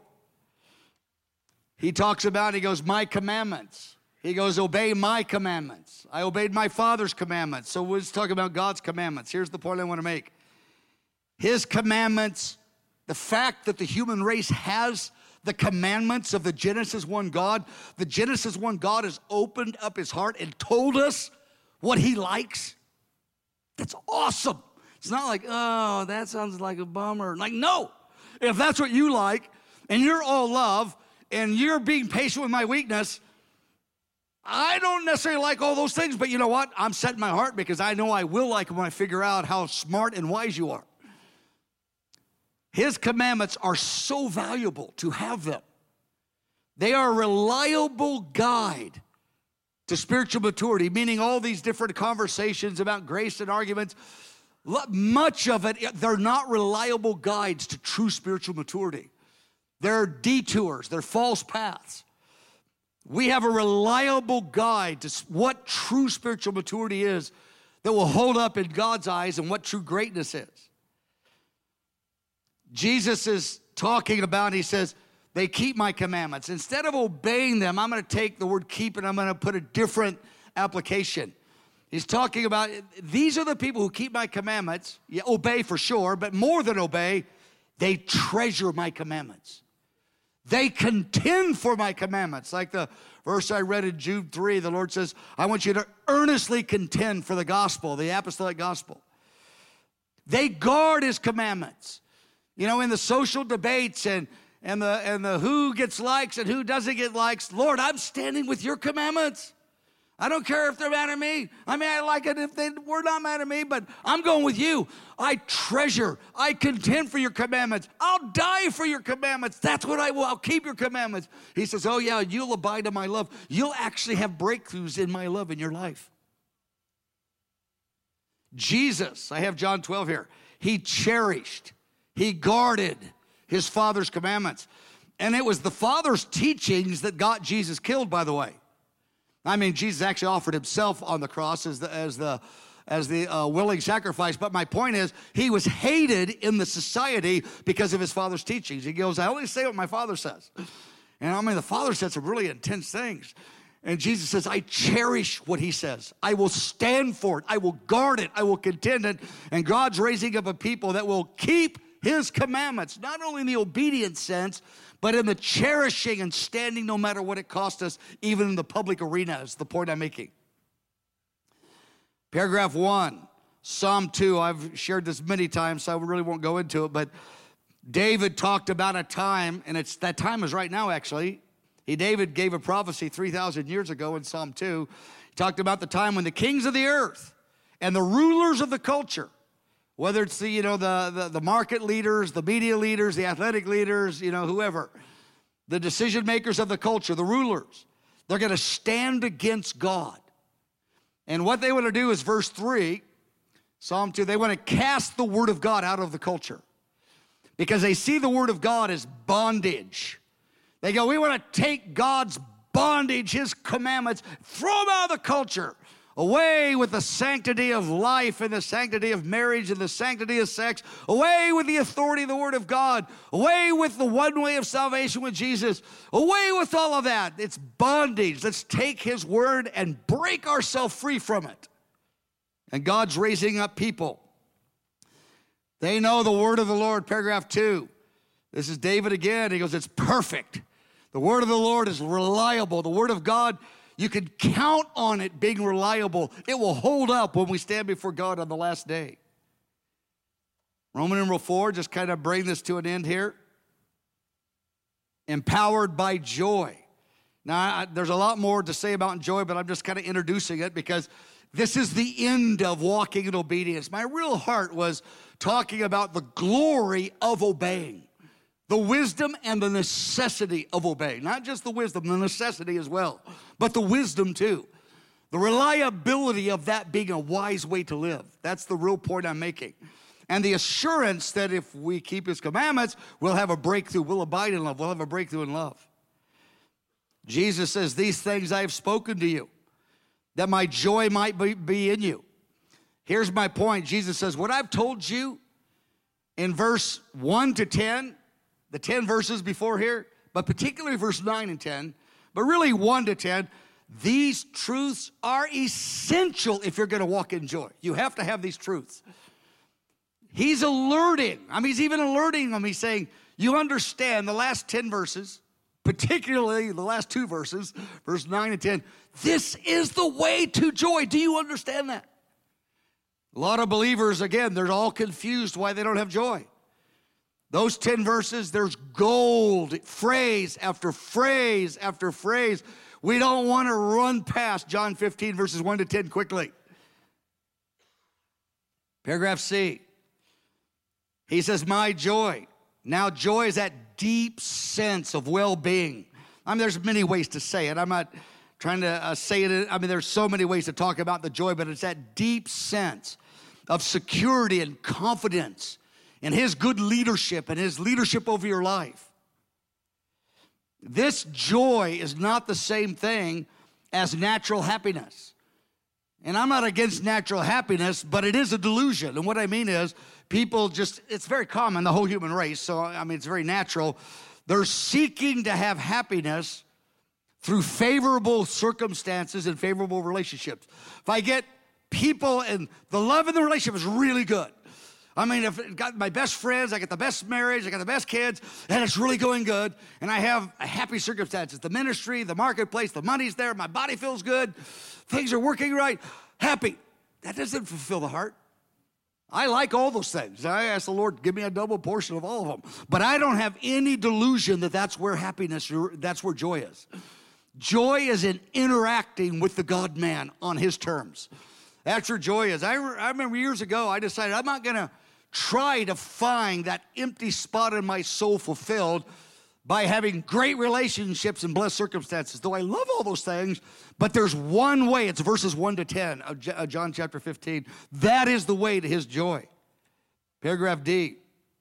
He talks about, he goes, my commandments. He goes, obey my commandments. I obeyed my Father's commandments. So we're just talking about God's commandments. Here's the point I want to make. His commandments, the fact that the human race has the commandments of the Genesis one God, the Genesis one God has opened up his heart and told us what he likes. That's awesome. It's not like, oh, that sounds like a bummer. Like, no. If that's what you like, and you're all love, and you're being patient with my weakness, I don't necessarily like all those things, but you know what? I'm setting my heart because I know I will like them when I figure out how smart and wise you are. His commandments are so valuable to have them. They are a reliable guide to spiritual maturity, meaning all these different conversations about grace and arguments, much of it, they're not reliable guides to true spiritual maturity. They're detours, they're false paths. We have a reliable guide to what true spiritual maturity is that will hold up in God's eyes and what true greatness is. Jesus is talking about, he says, they keep my commandments. Instead of obeying them, I'm going to take the word keep and I'm going to put a different application. He's talking about, these are the people who keep my commandments, yeah, obey for sure, but more than obey, they treasure my commandments. They contend for my commandments. Like the verse I read in Jude three, the Lord says, I want you to earnestly contend for the gospel, the apostolic gospel. They guard his commandments. You know, in the social debates and, and, the, and the who gets likes and who doesn't get likes, Lord, I'm standing with your commandments. I don't care if they're mad at me. I mean, I like it if they were not mad at me, but I'm going with you. I treasure, I contend for your commandments. I'll die for your commandments. That's what I will. I'll keep your commandments. He says, oh yeah, you'll abide in my love. You'll actually have breakthroughs in my love in your life. Jesus, I have John twelve here. He cherished, he guarded his Father's commandments. And it was the Father's teachings that got Jesus killed, by the way. I mean, Jesus actually offered himself on the cross as the, as the, as the uh, willing sacrifice. But my point is, he was hated in the society because of his Father's teachings. He goes, I only say what my Father says. And I mean, the Father said some really intense things. And Jesus says, I cherish what he says. I will stand for it. I will guard it. I will contend it. And God's raising up a people that will keep his commandments, not only in the obedience sense, but in the cherishing and standing no matter what it costs us, even in the public arena, is the point I'm making. Paragraph one, Psalm two. I've shared this many times, so I really won't go into it, but David talked about a time, and it's that time is right now, actually. He, David gave a prophecy three thousand years ago in Psalm two. He talked about the time when the kings of the earth and the rulers of the culture, whether it's the, you know, the, the, the market leaders, the media leaders, the athletic leaders, you know, whoever, the decision makers of the culture, the rulers, they're going to stand against God. And what they want to do is verse three, Psalm two, they want to cast the word of God out of the culture because they see the word of God as bondage. They go, we want to take God's bondage, his commandments, throw them out of the culture. Away with the sanctity of life and the sanctity of marriage and the sanctity of sex. Away with the authority of the Word of God. Away with the one way of salvation with Jesus. Away with all of that. It's bondage. Let's take his word and break ourselves free from it. And God's raising up people. They know the word of the Lord, paragraph two. This is David again. He goes, it's perfect. The word of the Lord is reliable. The word of God, you can count on it being reliable. It will hold up when we stand before God on the last day. Roman numeral four, just kind of bring this to an end here. Empowered by joy. Now, I, there's a lot more to say about joy, but I'm just kind of introducing it because this is the end of walking in obedience. My real heart was talking about the glory of obeying. The wisdom and the necessity of obeying. Not just the wisdom, the necessity as well, but the wisdom too. The reliability of that being a wise way to live. That's the real point I'm making. And the assurance that if we keep his commandments, we'll have a breakthrough. We'll abide in love. We'll have a breakthrough in love. Jesus says, these things I have spoken to you, that my joy might be, be in you. Here's my point. Jesus says, what I've told you in verse one to ten, the ten verses before here, but particularly verse nine and ten, but really one to ten, these truths are essential if you're going to walk in joy. You have to have these truths. He's alerting. I mean, he's even alerting them. He's saying, you understand the last ten verses, particularly the last two verses, verse nine and ten, this is the way to joy. Do you understand that? A lot of believers, again, they're all confused why they don't have joy. Those ten verses, there's gold, phrase after phrase after phrase. We don't want to run past John fifteen, verses one to ten quickly. Paragraph C. He says, my joy. Now, joy is that deep sense of well-being. I mean, there's many ways to say it. I'm not trying to uh, say it. I mean, there's so many ways to talk about the joy, but it's that deep sense of security and confidence and his good leadership and his leadership over your life. This joy is not the same thing as natural happiness. And I'm not against natural happiness, but it is a delusion. And what I mean is people just, it's very common, the whole human race, so I mean, it's very natural. They're seeking to have happiness through favorable circumstances and favorable relationships. If I get people and the love in the relationship is really good. I mean, if I got my best friends, I got the best marriage, I got the best kids, and it's really going good, and I have a happy circumstances, the ministry, the marketplace, the money's there, my body feels good, things are working right, happy. That doesn't fulfill the heart. I like all those things. I ask the Lord, give me a double portion of all of them. But I don't have any delusion that that's where happiness, that's where joy is. Joy is in interacting with the God-man on his terms. That's where joy is. I, I remember years ago, I decided I'm not going to try to find that empty spot in my soul fulfilled by having great relationships and blessed circumstances. Though I love all those things, but there's one way. It's verses one to ten of John chapter fifteen. That is the way to his joy. Paragraph D.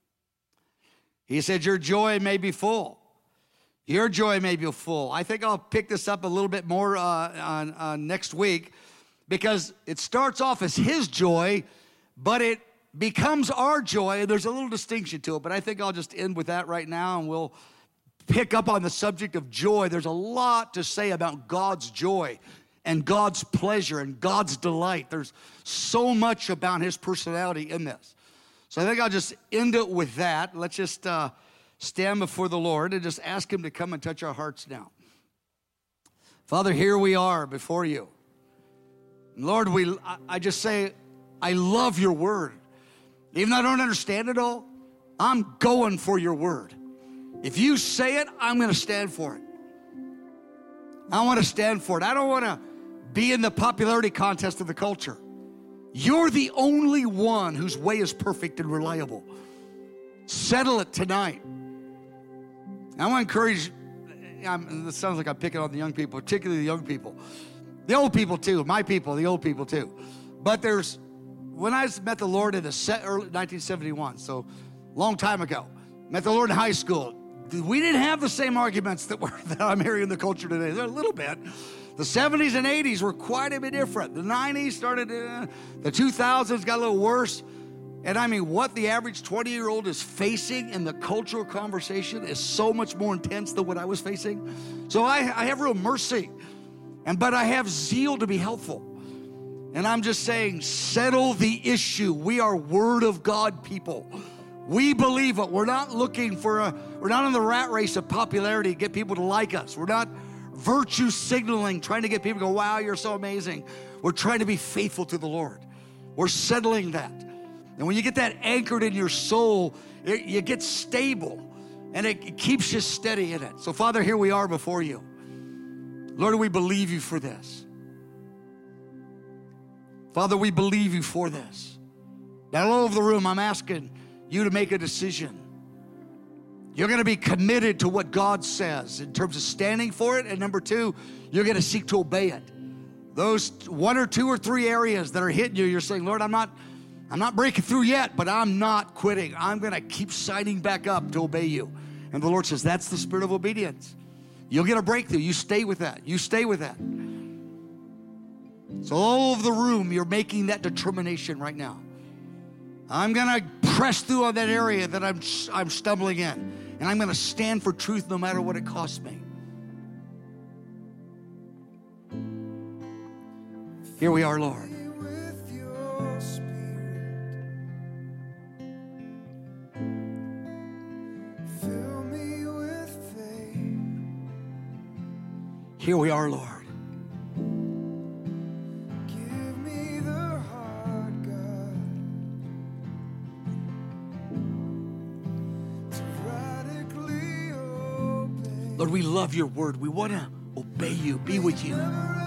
He said, your joy may be full. Your joy may be full. I think I'll pick this up a little bit more uh, on, on next week, because it starts off as his joy, but it becomes our joy, and there's a little distinction to it. But I think I'll just end with that right now, and we'll pick up on the subject of joy. There's a lot to say about God's joy and God's pleasure and God's delight. There's so much about his personality in this. So I think I'll just end it with that. Let's just uh, stand before the Lord and just ask him to come and touch our hearts now. Father, here we are before you. Lord, we I just say, I love your word. Even though I don't understand it all, I'm going for your word. If you say it, I'm going to stand for it. I want to stand for it. I don't want to be in the popularity contest of the culture. You're the only one whose way is perfect and reliable. Settle it tonight. I want to encourage, I'm, this sounds like I'm picking on the young people, particularly the young people. The old people too, my people, the old people too. But there's, when I met the Lord in the set, early nineteen seventy-one, so long time ago, met the Lord in high school. We didn't have the same arguments that, we're, that I'm hearing in the culture today. They're a little bit. The seventies and eighties were quite a bit different. The nineties started, uh, the two thousands got a little worse. And I mean, what the average twenty-year-old is facing in the cultural conversation is so much more intense than what I was facing. So I, I have real mercy, and but I have zeal to be helpful. And I'm just saying, settle the issue. We are Word of God people. We believe it. We're not looking for a, we're not in the rat race of popularity to get people to like us. We're not virtue signaling, trying to get people to go, wow, you're so amazing. We're trying to be faithful to the Lord. We're settling that. And when you get that anchored in your soul, it, you get stable, and it, it keeps you steady in it. So, Father, here we are before you. Lord, we believe you for this. Father, we believe you for this. Now, all over the room, I'm asking you to make a decision. You're going to be committed to what God says in terms of standing for it. And number two, you're going to seek to obey it. Those one or two or three areas that are hitting you, you're saying, Lord, I'm not, I'm not breaking through yet, but I'm not quitting. I'm going to keep signing back up to obey you. And the Lord says, that's the spirit of obedience. You'll get a breakthrough. You stay with that. You stay with that. So all over the room, you're making that determination right now. I'm going to press through on that area that I'm, I'm stumbling in. And I'm going to stand for truth no matter what it costs me. Here we are, Lord. Here we are, Lord. Lord, we love your word. We want to obey you, be with you.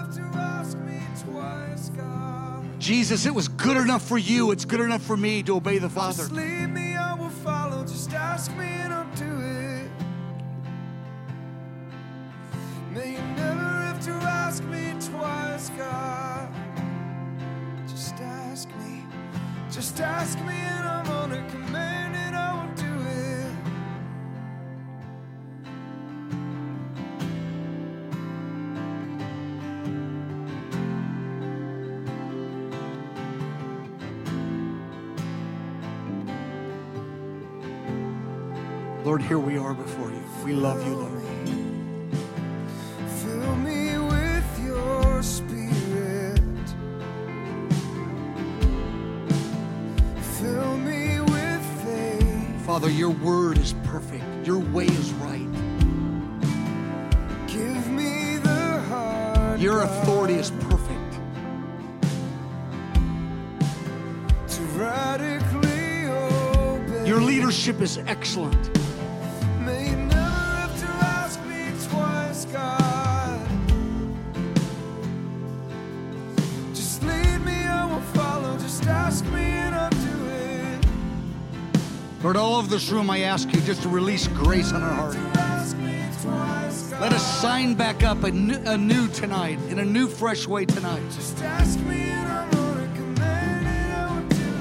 Jesus, it was good enough for you. It's good enough for me to obey the Father. Just lead me, I will follow. Just ask me and I'll do it. May you never have to ask me twice, God. Just ask me. Just ask me and I'm on a command and I will do it. Lord, here we are before you. We love you, Lord. Father, your word is perfect. Your way is right. Give me the heart. Your authority is perfect. To radically obey. Your leadership is excellent. May you never have to ask me twice, God. Just lead me, I will follow. Just ask me and I'll do it. Lord, all of this room, I ask you just to release grace on our heart. Ask me twice, God. Let us sign back up anew, anew tonight, in a new, fresh way tonight. Just ask me and I'm gonna command it, I will do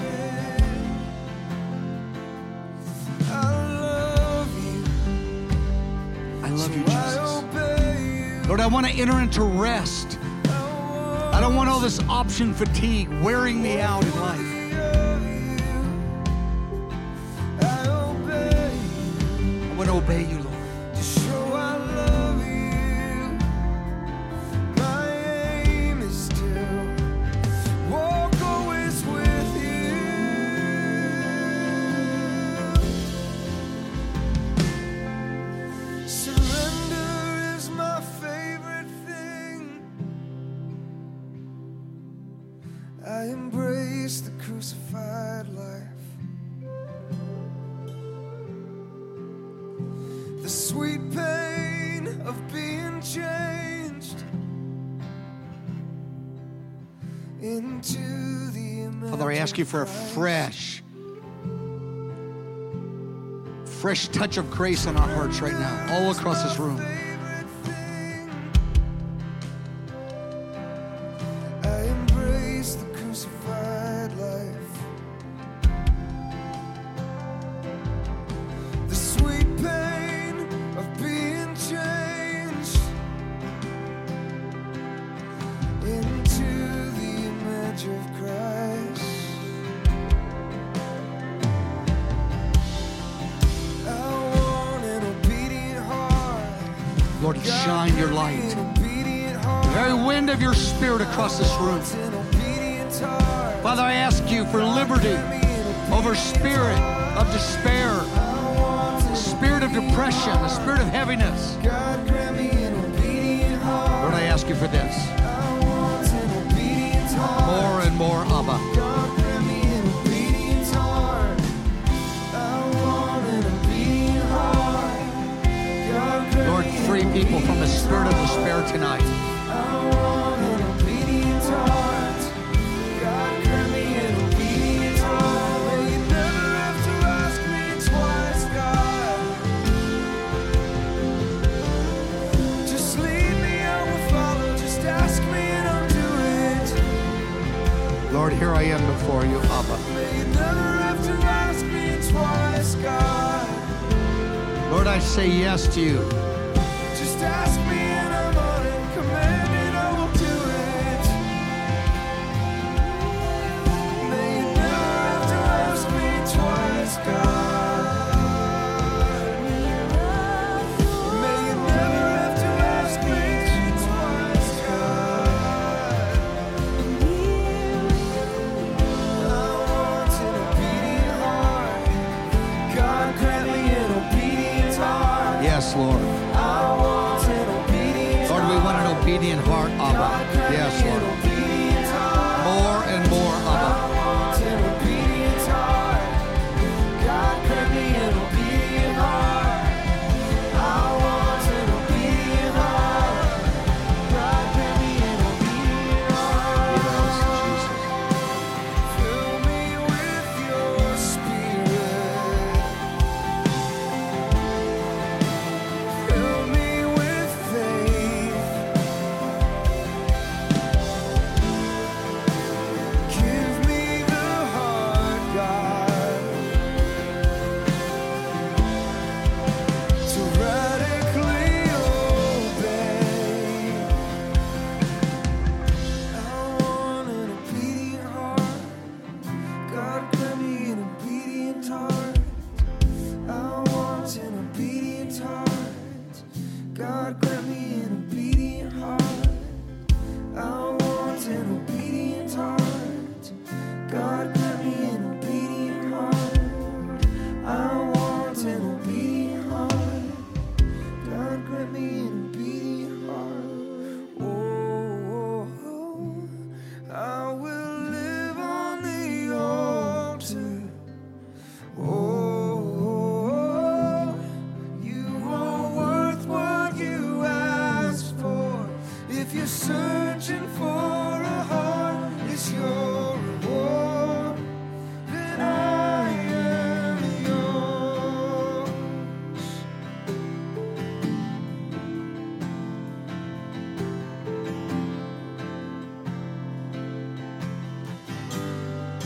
it. I love you. I love you, I Jesus. obey you. Lord, I want to enter into rest. I don't want all this option fatigue wearing me out in life. I obey you. I want to obey you, Lord. To show I love you. My aim is to walk always with you. Surrender is my favorite thing. I embrace the crucified life. The sweet pain of being changed into the image. Father, I ask you for a of Christ. fresh, fresh touch of grace on our hearts right now, all across this room. Favorite thing. I embrace the crucified life. The sweet pain of being changed into the image of Christ. I want an obedient heart. Lord, shine your light. The very wind of your spirit across this room. Father, I ask you for liberty over spirit of despair, spirit of depression, the spirit of heaviness. Lord, I ask you for this. More and more, Abba. Lord, free people from the spirit of despair tonight. Just lead me, I will follow. Just ask me and I'll do it. Lord, here I am before you, Abba. May you never have to ask me twice, God. Lord, I say yes to you. Just ask me and I'm on it. Command it, I will do it. May you never have to ask me twice, God. May you never have to ask me twice, God. I want an obedient heart. God, grant me an obedient heart. Yes, Lord. I want an obedient Lord, we want an obedient heart.